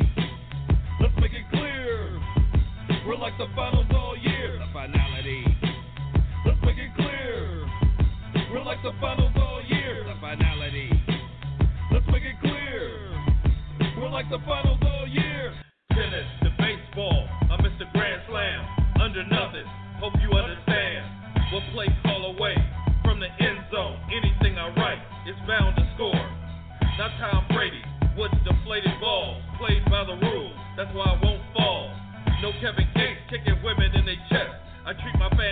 let's make it clear. We're like the finals all year. The finality, let's make it clear. We're like the finals all year. The finality, let's make it clear. We're like the finals all year. Tennis to baseball, I'm Mister Grand Slam. Under nothing, hope you understand. What play call away from the end zone? Anything I write is bound to score. Not Tom Brady with deflated balls. Played by the rules, that's why I won't fall. No Kevin Gates kicking women in their chest. I treat my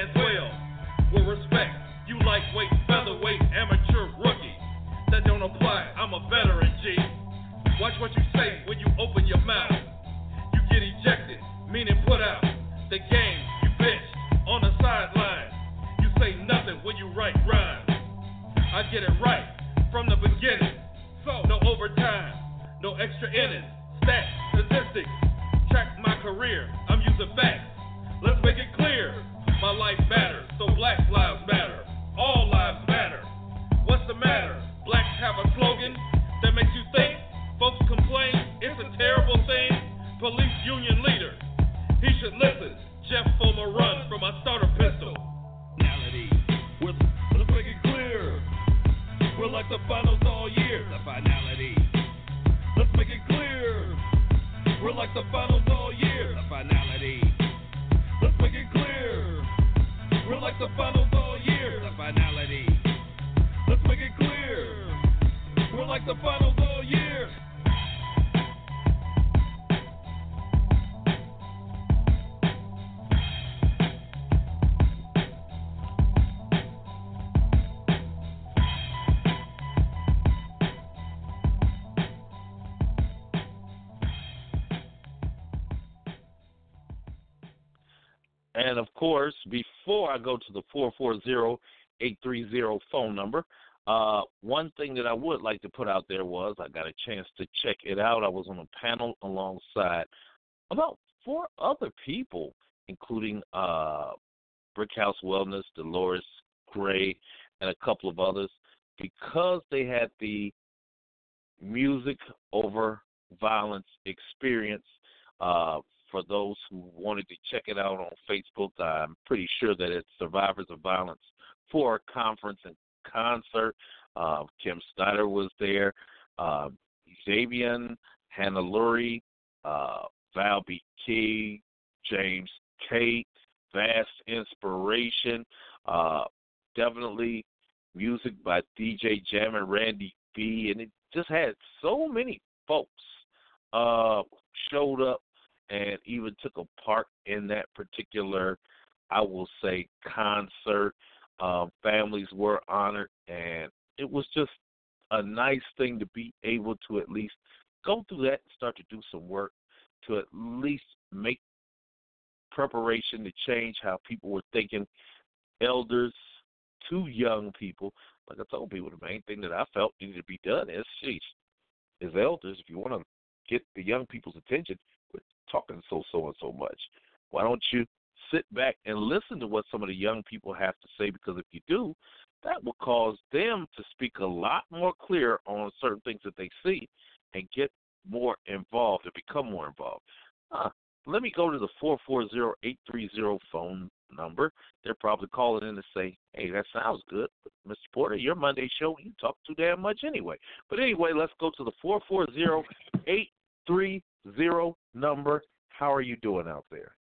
featherweight, amateur, rookie. That don't apply, I'm a veteran, G. Watch what you say when you open your mouth. You get ejected, meaning put out. The game, you bitch, on the sideline. You say nothing when you write rhymes. I get it right from the beginning. So, no overtime, no extra innings. Stats, statistics, track my career. I'm using facts. Let's make it clear. My life matters, so black lives matter. All lives matter. What's the matter? Blacks have a slogan that makes you think. Folks complain, it's a terrible thing. Police union leader, he should listen. Jeff Fulmer run from my starter pistol. Finality, let's make it clear. We're like the finals all year. The finality, let's make it clear. We're like the finals all year. The finality, let's make it clear. We're like the finals all year. The finality, let's make it clear. We're like the finals all year. And, of course, before I go to the four four zero, eight three zero phone number, uh, one thing that I would like to put out there was I got a chance to check it out. I was on a panel alongside about four other people, including uh, Brickhouse Wellness, Dolores Gray, and a couple of others, because they had the music over violence experience. Uh, For those who wanted to check it out on Facebook, I'm pretty sure that it's Survivors of Violence for a conference and concert. Uh, Kim Snyder was there. Uh, Xavier, Hannah Lurie, uh, Val B. Key, James Tate, Vast Inspiration. Uh, definitely music by D J Jam and Randy B. And it just had so many folks uh, showed up and even took a part in that particular, I will say, concert. Um, families were honored, and it was just a nice thing to be able to at least go through that and start to do some work to at least make preparation to change how people were thinking, elders to young people. Like I told people, the main thing that I felt needed to be done is, sheesh, as elders, if you want to get the young people's attention, talking so so and so much, why don't you sit back and listen to what some of the young people have to say? Because if you do, that will cause them to speak a lot more clear on certain things that they see and get more involved and become more involved. Uh, let me go to the four four zero, eight three zero phone number. They're probably calling in to say, hey, that sounds good, but Mister Porter, your Monday show, you talk too damn much anyway. But anyway, let's go to the four four zero, eight three zero number. How are you doing out there?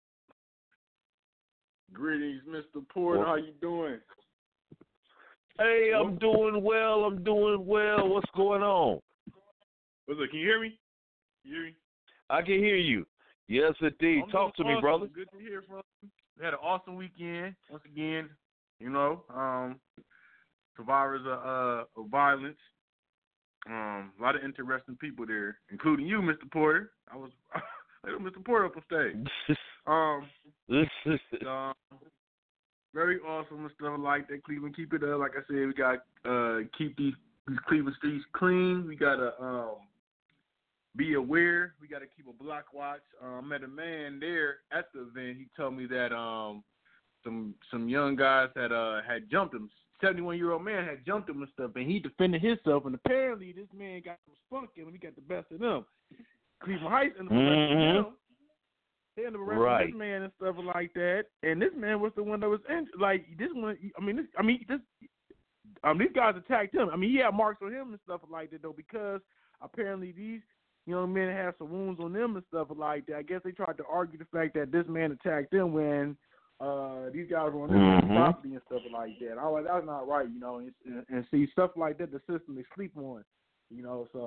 Greetings, Mister Porter. Well, how you doing? Hey, I'm doing well. I'm doing well. What's going on? What's up? Can you hear me? You hear me? I can hear you. Yes, indeed. I'm Talk to awesome. me, brother. Good to hear from you. We had an awesome weekend. Once again, you know, um, survivors of, uh, of violence. Um, a lot of interesting people there, including you, Mister Porter. I was, Mister Porter up on stage. Um, um, very awesome and stuff like that. Cleveland, keep it up. Like I said, we got uh keep these, these Cleveland streets clean. We gotta um be aware. We gotta keep a block watch. Um, I met a man there at the event. He told me that um some some young guys had uh had jumped him. seventy-one year old man had jumped him and stuff, and he defended himself. And apparently, this man got some spunk in when he got the best of them. Cleveland Heights ended up arresting mm-hmm. him. They ended up arresting right. this man and stuff like that. And this man was the one that was injured. Like this one, I mean, this, I mean, this, um, these guys attacked him. I mean, he had marks on him and stuff like that though, because apparently these young men had some wounds on them and stuff like that. I guess they tried to argue the fact that this man attacked them when uh, these guys were on their mm-hmm. property and stuff like that. I was like, that's not right, you know. And, and see stuff like that, the system they sleep on, you know. So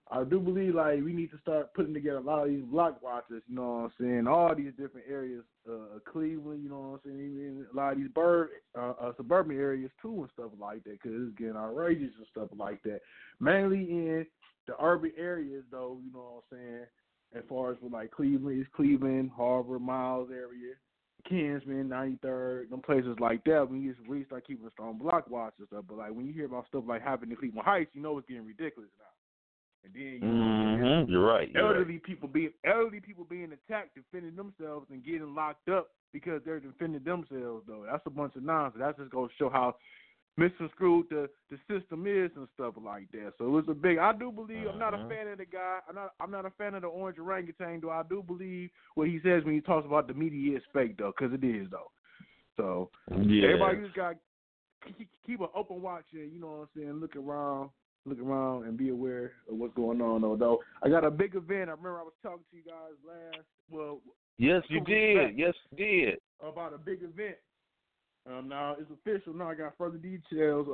I do believe like we need to start putting together a lot of these block watches, you know what I'm saying? All these different areas, uh, Cleveland, you know what I'm saying? Even a lot of these bird, uh, uh, suburban areas too and stuff like that, because it's getting outrageous and stuff like that. Mainly in the urban areas, though, you know what I'm saying? As far as with like Cleveland, it's Cleveland, Harvard, Miles area, Kinsman, ninety-third, them places like that. When you just really start keeping strong block watches and stuff, but like when you hear about stuff like happening in Cleveland Heights, you know it's getting ridiculous now. And then you know, mm-hmm. you're right. You're elderly right. people being elderly people being attacked, defending themselves, and getting locked up because they're defending themselves. Though that's a bunch of nonsense. That's just gonna show how misconstrued the, the system is and stuff like that. So it's a big. I do believe. I'm not a fan of the guy. I'm not. I'm not a fan of the orange orangutan. Though I do believe what he says when he talks about the media is fake, though, because it is though. So yeah. everybody just got keep, keep an open watch and you know what I'm saying. Look around. Look around and be aware of what's going on, although I got a big event. I remember I was talking to you guys last, well... Yes, you did. Yes, you did. About a big event. Um, now, it's official. Now I got further details.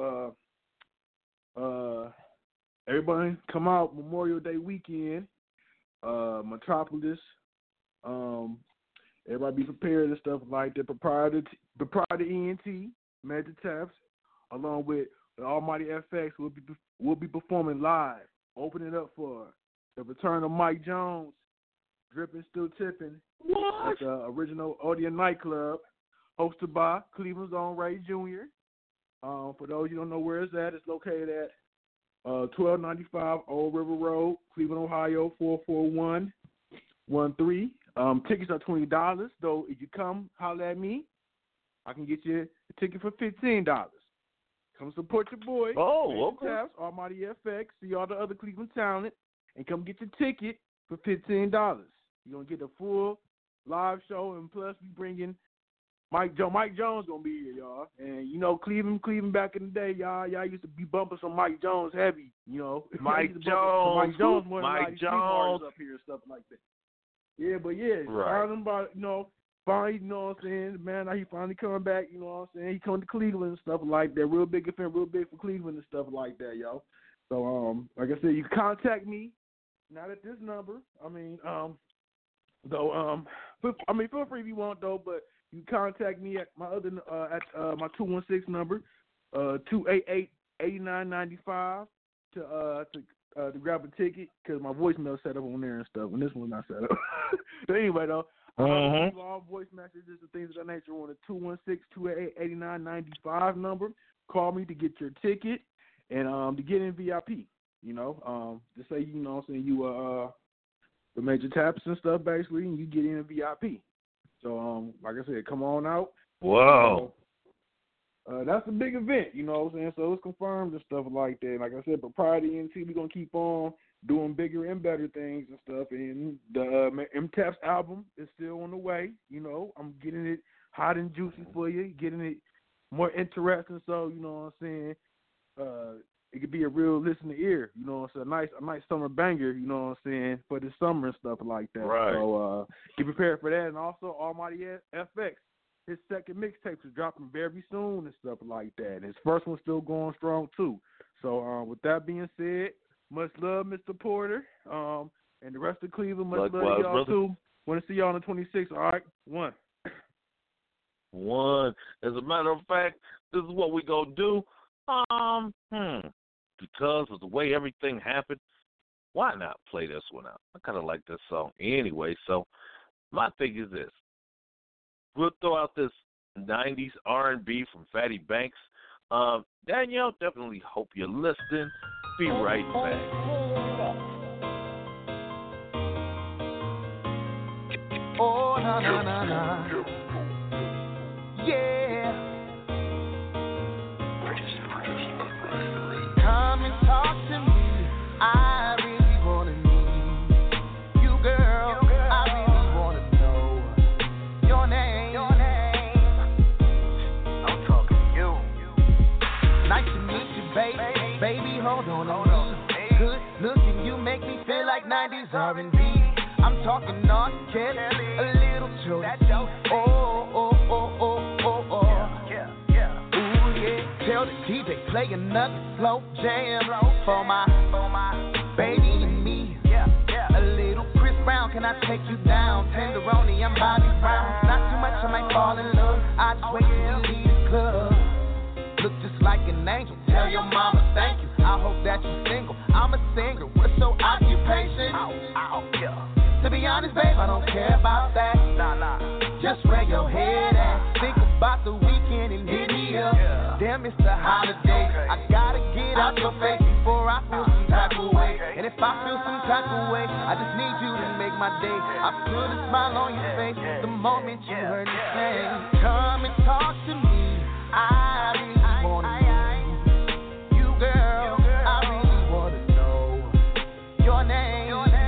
Uh, uh, everybody come out Memorial Day weekend. Uh, Metropolis. Um, everybody be prepared and stuff like that. Proprietor, Proprietor E N T, Major Taps, along with the Almighty F X will be will be performing live, opening up for the return of Mike Jones, Drippin' Still Tippin' at the original Odeon nightclub, hosted by Cleveland's own Ray Junior Um, for those you don't know where it's at, it's located at uh, twelve ninety-five Old River Road, Cleveland, Ohio four four one one three. Um, tickets are twenty dollars, though if you come holler at me, I can get you a ticket for fifteen dollars. Come support your boy. Oh, okay. Taps, Almighty F X, see all the other Cleveland talent, and come get your ticket for fifteen dollars. You're going to get a full live show, and plus we bringing Mike Jones. Mike Jones going to be here, y'all. And, you know, Cleveland, Cleveland back in the day, y'all, y'all used to be bumping some Mike Jones heavy, you know. Mike Jones. Mike Jones. More than Mike Jones. Up here and stuff like that. Yeah, but, yeah, right. about, about, you know, finally, you know what I'm saying, man, now he finally coming back, you know what I'm saying, he coming to Cleveland and stuff like that, real big event, real big for Cleveland and stuff like that, yo. So, um, like I said, you can contact me, not at this number, I mean, um, though, um, I mean, feel free if you want, though, but you can contact me at my other, uh, at uh, my two one six number, uh, two eight eight, eight nine nine five to, uh, to, uh, to grab a ticket, because my voicemail set up on there and stuff, and this one's not set up. But anyway, though, Uh-huh. all voice messages and things of that nature on the two one six, two eight eight, eight nine nine five number. Call me to get your ticket and um to get in V I P. You know, um to say, you know what I'm saying, you uh the Major Taps and stuff basically, and you get in V I P. So um like I said, come on out. Wow. Uh, uh, that's a big event, you know what I'm saying? So it's confirmed and stuff like that. Like I said, Proprietor E N T, we're gonna keep on doing bigger and better things and stuff. And the uh, M-Taps album is still on the way. You know, I'm getting it hot and juicy for you, getting it more interesting. So, you know what I'm saying, uh, it could be a real listen to ear. You know, it's a nice, a nice summer banger. You know what I'm saying, for the summer and stuff like that. Right. So uh, get prepared for that. And also, Almighty F X, his second mixtape is dropping very soon and stuff like that. And his first one's still going strong too. So uh, with that being said, much love, Mister Porter, um, and the rest of Cleveland. Much Likewise, love y'all, brother. too. Want to see y'all on the twenty-sixth, all right? One. One. As a matter of fact, this is what we going to do. Um, hmm. Because of the way everything happened, why not play this one out? I kind of like this song anyway. So my thing is this. We'll throw out this nineties R and B from Fatty Banks. Um, Danielle, definitely hope you're listening. Be right back. Oh, na na na na. Yeah. Come and talk to me. I really wanna meet you, girl. I really wanna know your name. Your name. I'm talking to you. Nice to meet you, baby. Baby, hold on, hold on. Good looking, you make me feel like nineties R and B. I'm talking North Kelly, a little Joe. Oh, oh, oh, oh, oh, oh. Yeah, yeah. Ooh, yeah. Tell the D J play another slow jam for my, for my baby and me. can I take you down? Tenderoni, I'm Bobby Brown. Not too much, I might fall in love. I just wait till you leave the club. Look just like an angel. Tell your mama thank you. I hope that you're single. I'm a singer. What's your occupation? Ow, ow, yeah. To be honest, babe, I don't care about that. Nah, nah. Just where your head at. Think about the weekend and hit me up. Yeah. Damn, it's the holiday. Okay. I gotta get out your face before I feel some type of way. And if I feel some type of way, I just need you to make my day. I put a smile on your face the moment you heard me sing. Come and talk to me. I really wanna know you, girl. I really wanna know your name.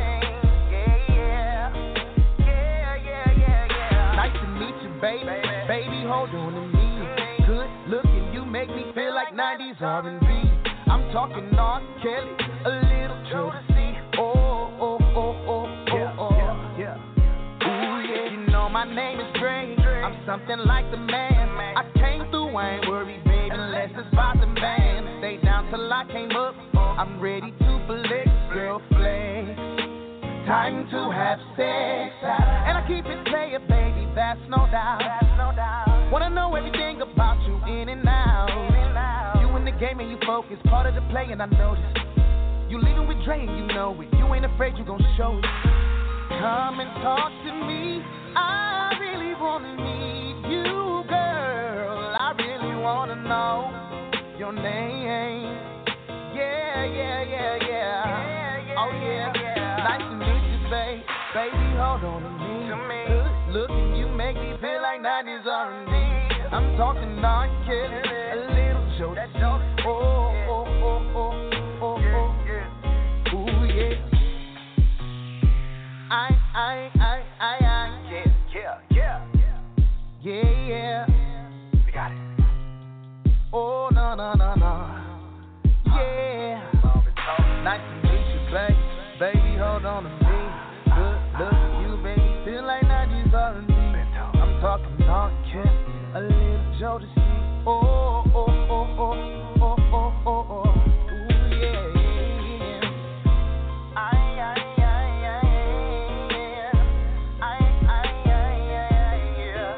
Baby, baby, hold on to me. Good looking, you make me feel like nineties R and B. I'm talking R. Kelly, a little Jodeci. Oh, oh, oh, oh, oh, oh. Yeah, yeah. Ooh, yeah. You know my name is Dre. I'm something like the man. I came through, I ain't worried, baby, unless it's about the band. Stay down till I came up. I'm ready to flex, girl, flex. Time to have sex, and I keep it player, baby, that's no doubt. That's no doubt. Wanna know everything about you in and out. In and out. You in the game and you focus, part of the play, and I notice you leaving with Dre and you know it. You ain't afraid, you gon' show it. Come and talk to me. I really wanna meet you, girl. I really wanna know your name. Yeah, yeah, yeah, yeah. Oh yeah. Nice to meet you, babe. Baby, hold on to me. Good looking, you make me feel like nineties R and B. I'm talking R. Kelly, a little Jodeci. Oh, oh, oh, oh, oh, oh. Ooh, yeah. I, I, I, I, I. Yeah, yeah, yeah. Yeah, yeah. We got it. Oh, no, no, no, no. Yeah. Nice to meet you, babe. Baby, hold on to me. Good look, you baby, feel like nineties R and B. I'm talking R. Kelly, a little Jodeci. Oh, oh, oh, oh, oh, oh, oh, oh. Ooh, yeah, yeah. I, I, I, I, yeah. I, I, I, I, yeah.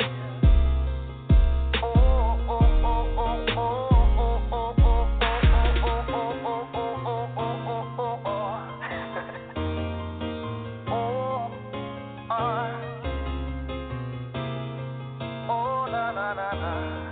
Oh, oh, oh, oh, oh, oh, oh, oh, oh, oh, oh, oh, oh, oh, oh, oh. Oh, na, na, na, na.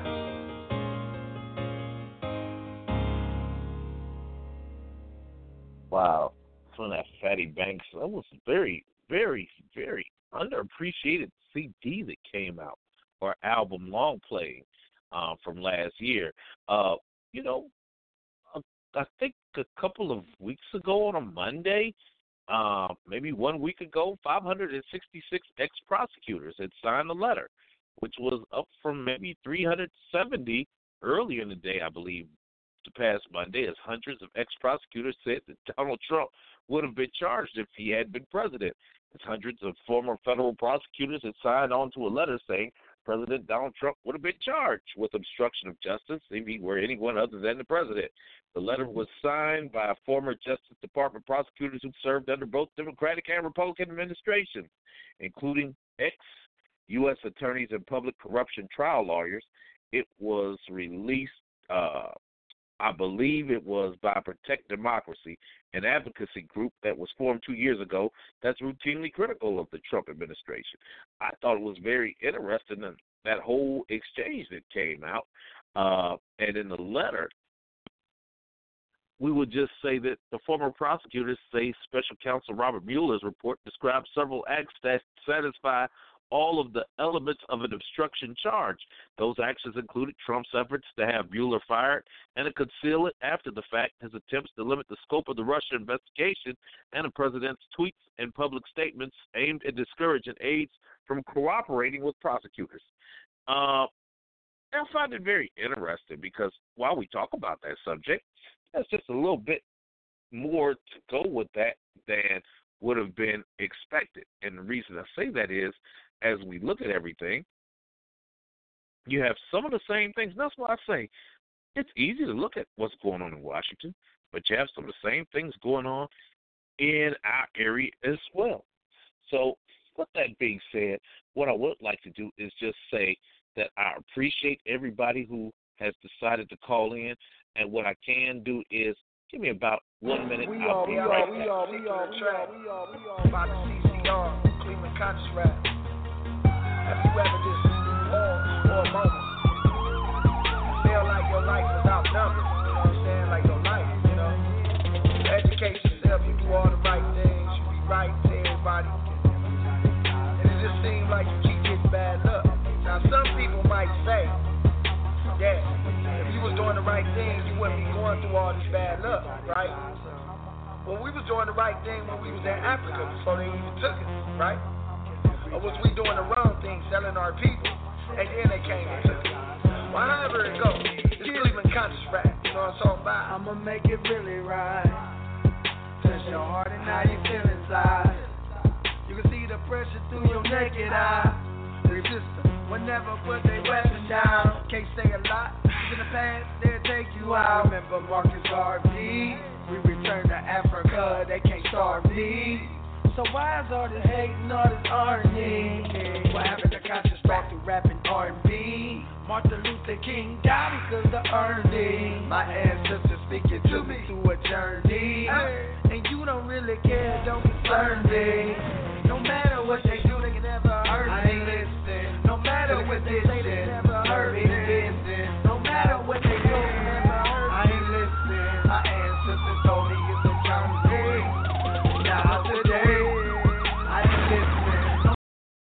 Wow. From that Fatty Banks, that was very, very, very underappreciated C D that came out, or album long play uh, from last year. Uh, you know, I think a couple of weeks ago on a Monday, uh, maybe one week ago, five hundred sixty-six ex-prosecutors had signed a letter, which was up from maybe three hundred seventy earlier in the day, I believe, the past Monday, as hundreds of ex-prosecutors said that Donald Trump would have been charged if he had been president. As hundreds of former federal prosecutors had signed on to a letter saying President Donald Trump would have been charged with obstruction of justice if he were anyone other than the president. The letter was signed by former Justice Department prosecutors who served under both Democratic and Republican administrations, including ex-U S attorneys and public corruption trial lawyers. It was released, uh, I believe it was by Protect Democracy, an advocacy group that was formed two years ago that's routinely critical of the Trump administration. I thought it was very interesting, that, that whole exchange that came out. Uh, and in the letter, we would just say that the former prosecutors say Special Counsel Robert Mueller's report describes several acts that satisfy all of the elements of an obstruction charge. Those actions included Trump's efforts to have Mueller fired and to conceal it after the fact, his attempts to limit the scope of the Russia investigation, and the president's tweets and public statements aimed at discouraging aides from cooperating with prosecutors. Uh, I find it very interesting because while we talk about that subject, there's just a little bit more to go with that than would have been expected. And the reason I say that is, as we look at everything, you have some of the same things. That's why I say it's easy to look at what's going on in Washington, but you have some of the same things going on in our area as well. So with that being said, what I would like to do is just say that I appreciate everybody who has decided to call in, and what I can do is give me about one minute. We I'll all, be we all, right we back. all, we all, we all, we all, we all about the C C R, Cleveland Conscious Rap. Have you ever just paused for a moment? Feel like your life was outnumbered, you know what I'm saying? Like your life, you know? Education help you do all the right things, you be right to everybody. And it just seems like you keep getting bad luck. Now some people might say, yeah, if you was doing the right thing, you wouldn't be going through all this bad luck, right? Well, we was doing the right thing when we was in Africa before they even took it, right? Or was we doing the wrong thing, selling our people, and then they came and took it? Well, however it goes, it's Cleveland Conscious Rap, you know what I'm talking about? I'ma make it really right. Touch your heart and how you feel inside. You can see the pressure through your naked eye. Resistance will never put their weapon down. Can't say a lot, in the past they'll take you out. Remember Marcus Garvey, we return to Africa, they can't starve me. So why is all this hate and all this irony? What happened to conscious rap through rap and R and B? Martin Luther King died because of earning. My ancestors speaking to me through a journey. And you don't really care, don't concern me. No matter what they do, they can never hurt me. I ain't listening. No matter what they say, they never hurt me. No matter what they do, they never hurt me. I ain't listening. My ancestors told me it's a journey. Now today, I ain't listening.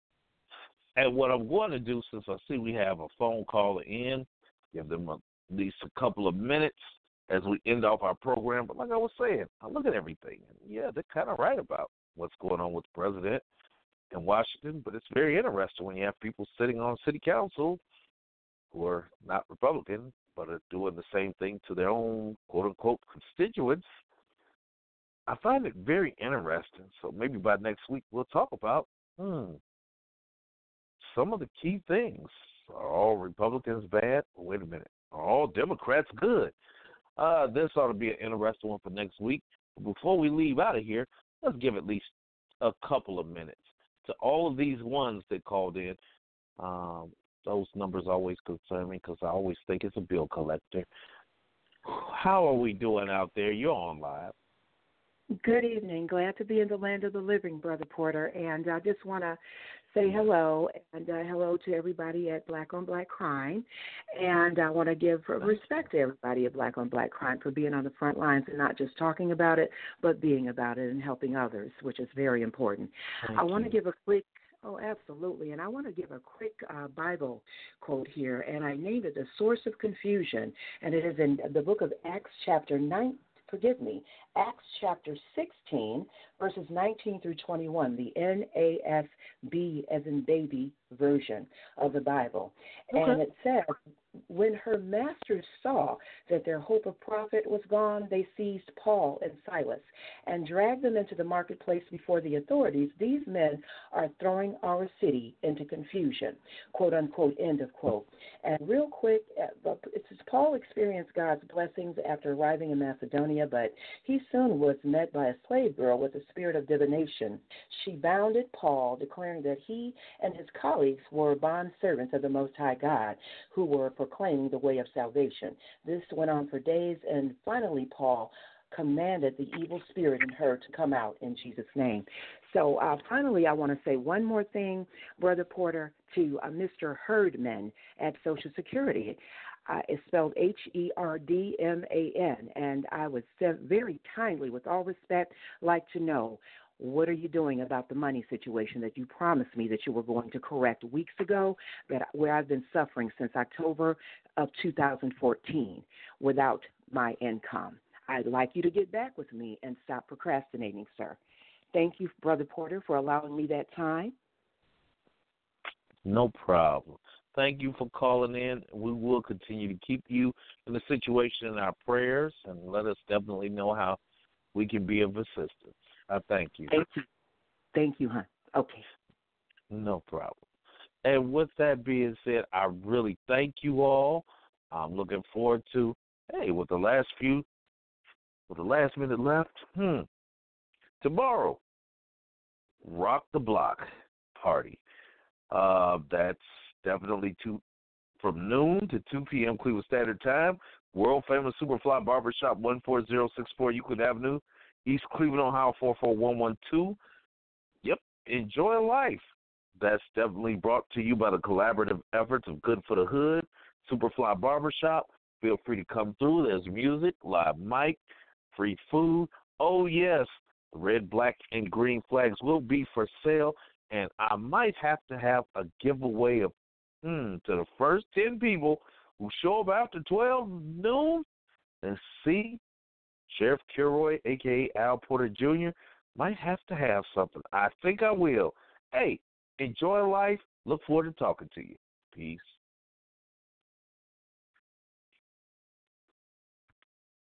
And what I'm going to do, since I see we have a phone caller in, give them a, at least a couple of minutes as we end off our program. But like I was saying, I look at everything. And yeah, they're kind of right about what's going on with the president in Washington. But it's very interesting when you have people sitting on city council who are not Republican, but are doing the same thing to their own quote-unquote constituents. I find it very interesting. So maybe by next week we'll talk about, hmm, some of the key things. Are all Republicans bad? Wait a minute. Are all Democrats good? Uh, this ought to be an interesting one for next week. But before we leave out of here, let's give at least a couple of minutes to all of these ones that called in. Um, those numbers always concern me because I always think it's a bill collector. How are we doing out there? You're on live. Good evening. Glad to be in the land of the living, Brother Porter. And I just want to say hello and uh, hello to everybody at Black on Black Crime. And I want to give respect to everybody at Black on Black Crime for being on the front lines and not just talking about it, but being about it and helping others, which is very important. Thank I want to give a quick Oh, absolutely. And I want to give a quick uh, Bible quote here, and I named it The Source of Confusion, and it is in the book of Acts chapter nine. Forgive me, Acts chapter sixteen, verses nineteen through twenty-one, the N A S B as in baby version of the Bible. Okay. And it says, when her masters saw that their hope of profit was gone, they seized Paul and Silas and dragged them into the marketplace before the authorities. These men are throwing our city into confusion, quote, unquote, end of quote. And real quick, it says Paul experienced God's blessings after arriving in Macedonia, but he soon was met by a slave girl with a spirit of divination. She bounded Paul, declaring that he and his colleagues were bond servants of the Most High God, who were proclaiming the way of salvation. This went on for days, and finally Paul commanded the evil spirit in her to come out in Jesus' name. So uh, finally, I want to say one more thing, Brother Porter, to uh, Mister Herdman at Social Security. Uh, it's spelled H E R D M A N, and I would very kindly, with all respect, like to know, what are you doing about the money situation that you promised me that you were going to correct weeks ago, that where I've been suffering since October of two thousand fourteen without my income? I'd like you to get back with me and stop procrastinating, sir. Thank you, Brother Porter, for allowing me that time. No problem. Thank you for calling in. We will continue to keep you in the situation in our prayers, and let us definitely know how we can be of assistance. I thank you. Thank you. Thank you, hon. Okay. No problem. And with that being said, I really thank you all. I'm looking forward to, hey, with the last few, with the last minute left, hmm, tomorrow Rock the Block party. Uh, that's definitely two from noon to two p.m. Cleveland Standard Time. World famous Superfly Barbershop, one four zero six four Euclid Avenue, East Cleveland, Ohio, four four one one two. Yep, enjoy life. That's definitely brought to you by the collaborative efforts of Good for the Hood, Superfly Barbershop. Feel free to come through. There's music, live mic, free food. Oh, yes, the red, black, and green flags will be for sale, and I might have to have a giveaway of hmm, to the first ten people who show up after twelve noon and see Sheriff Kilroy, a k a. Al Porter Junior Might have to have something. I think I will. Hey, enjoy life. Look forward to talking to you. Peace.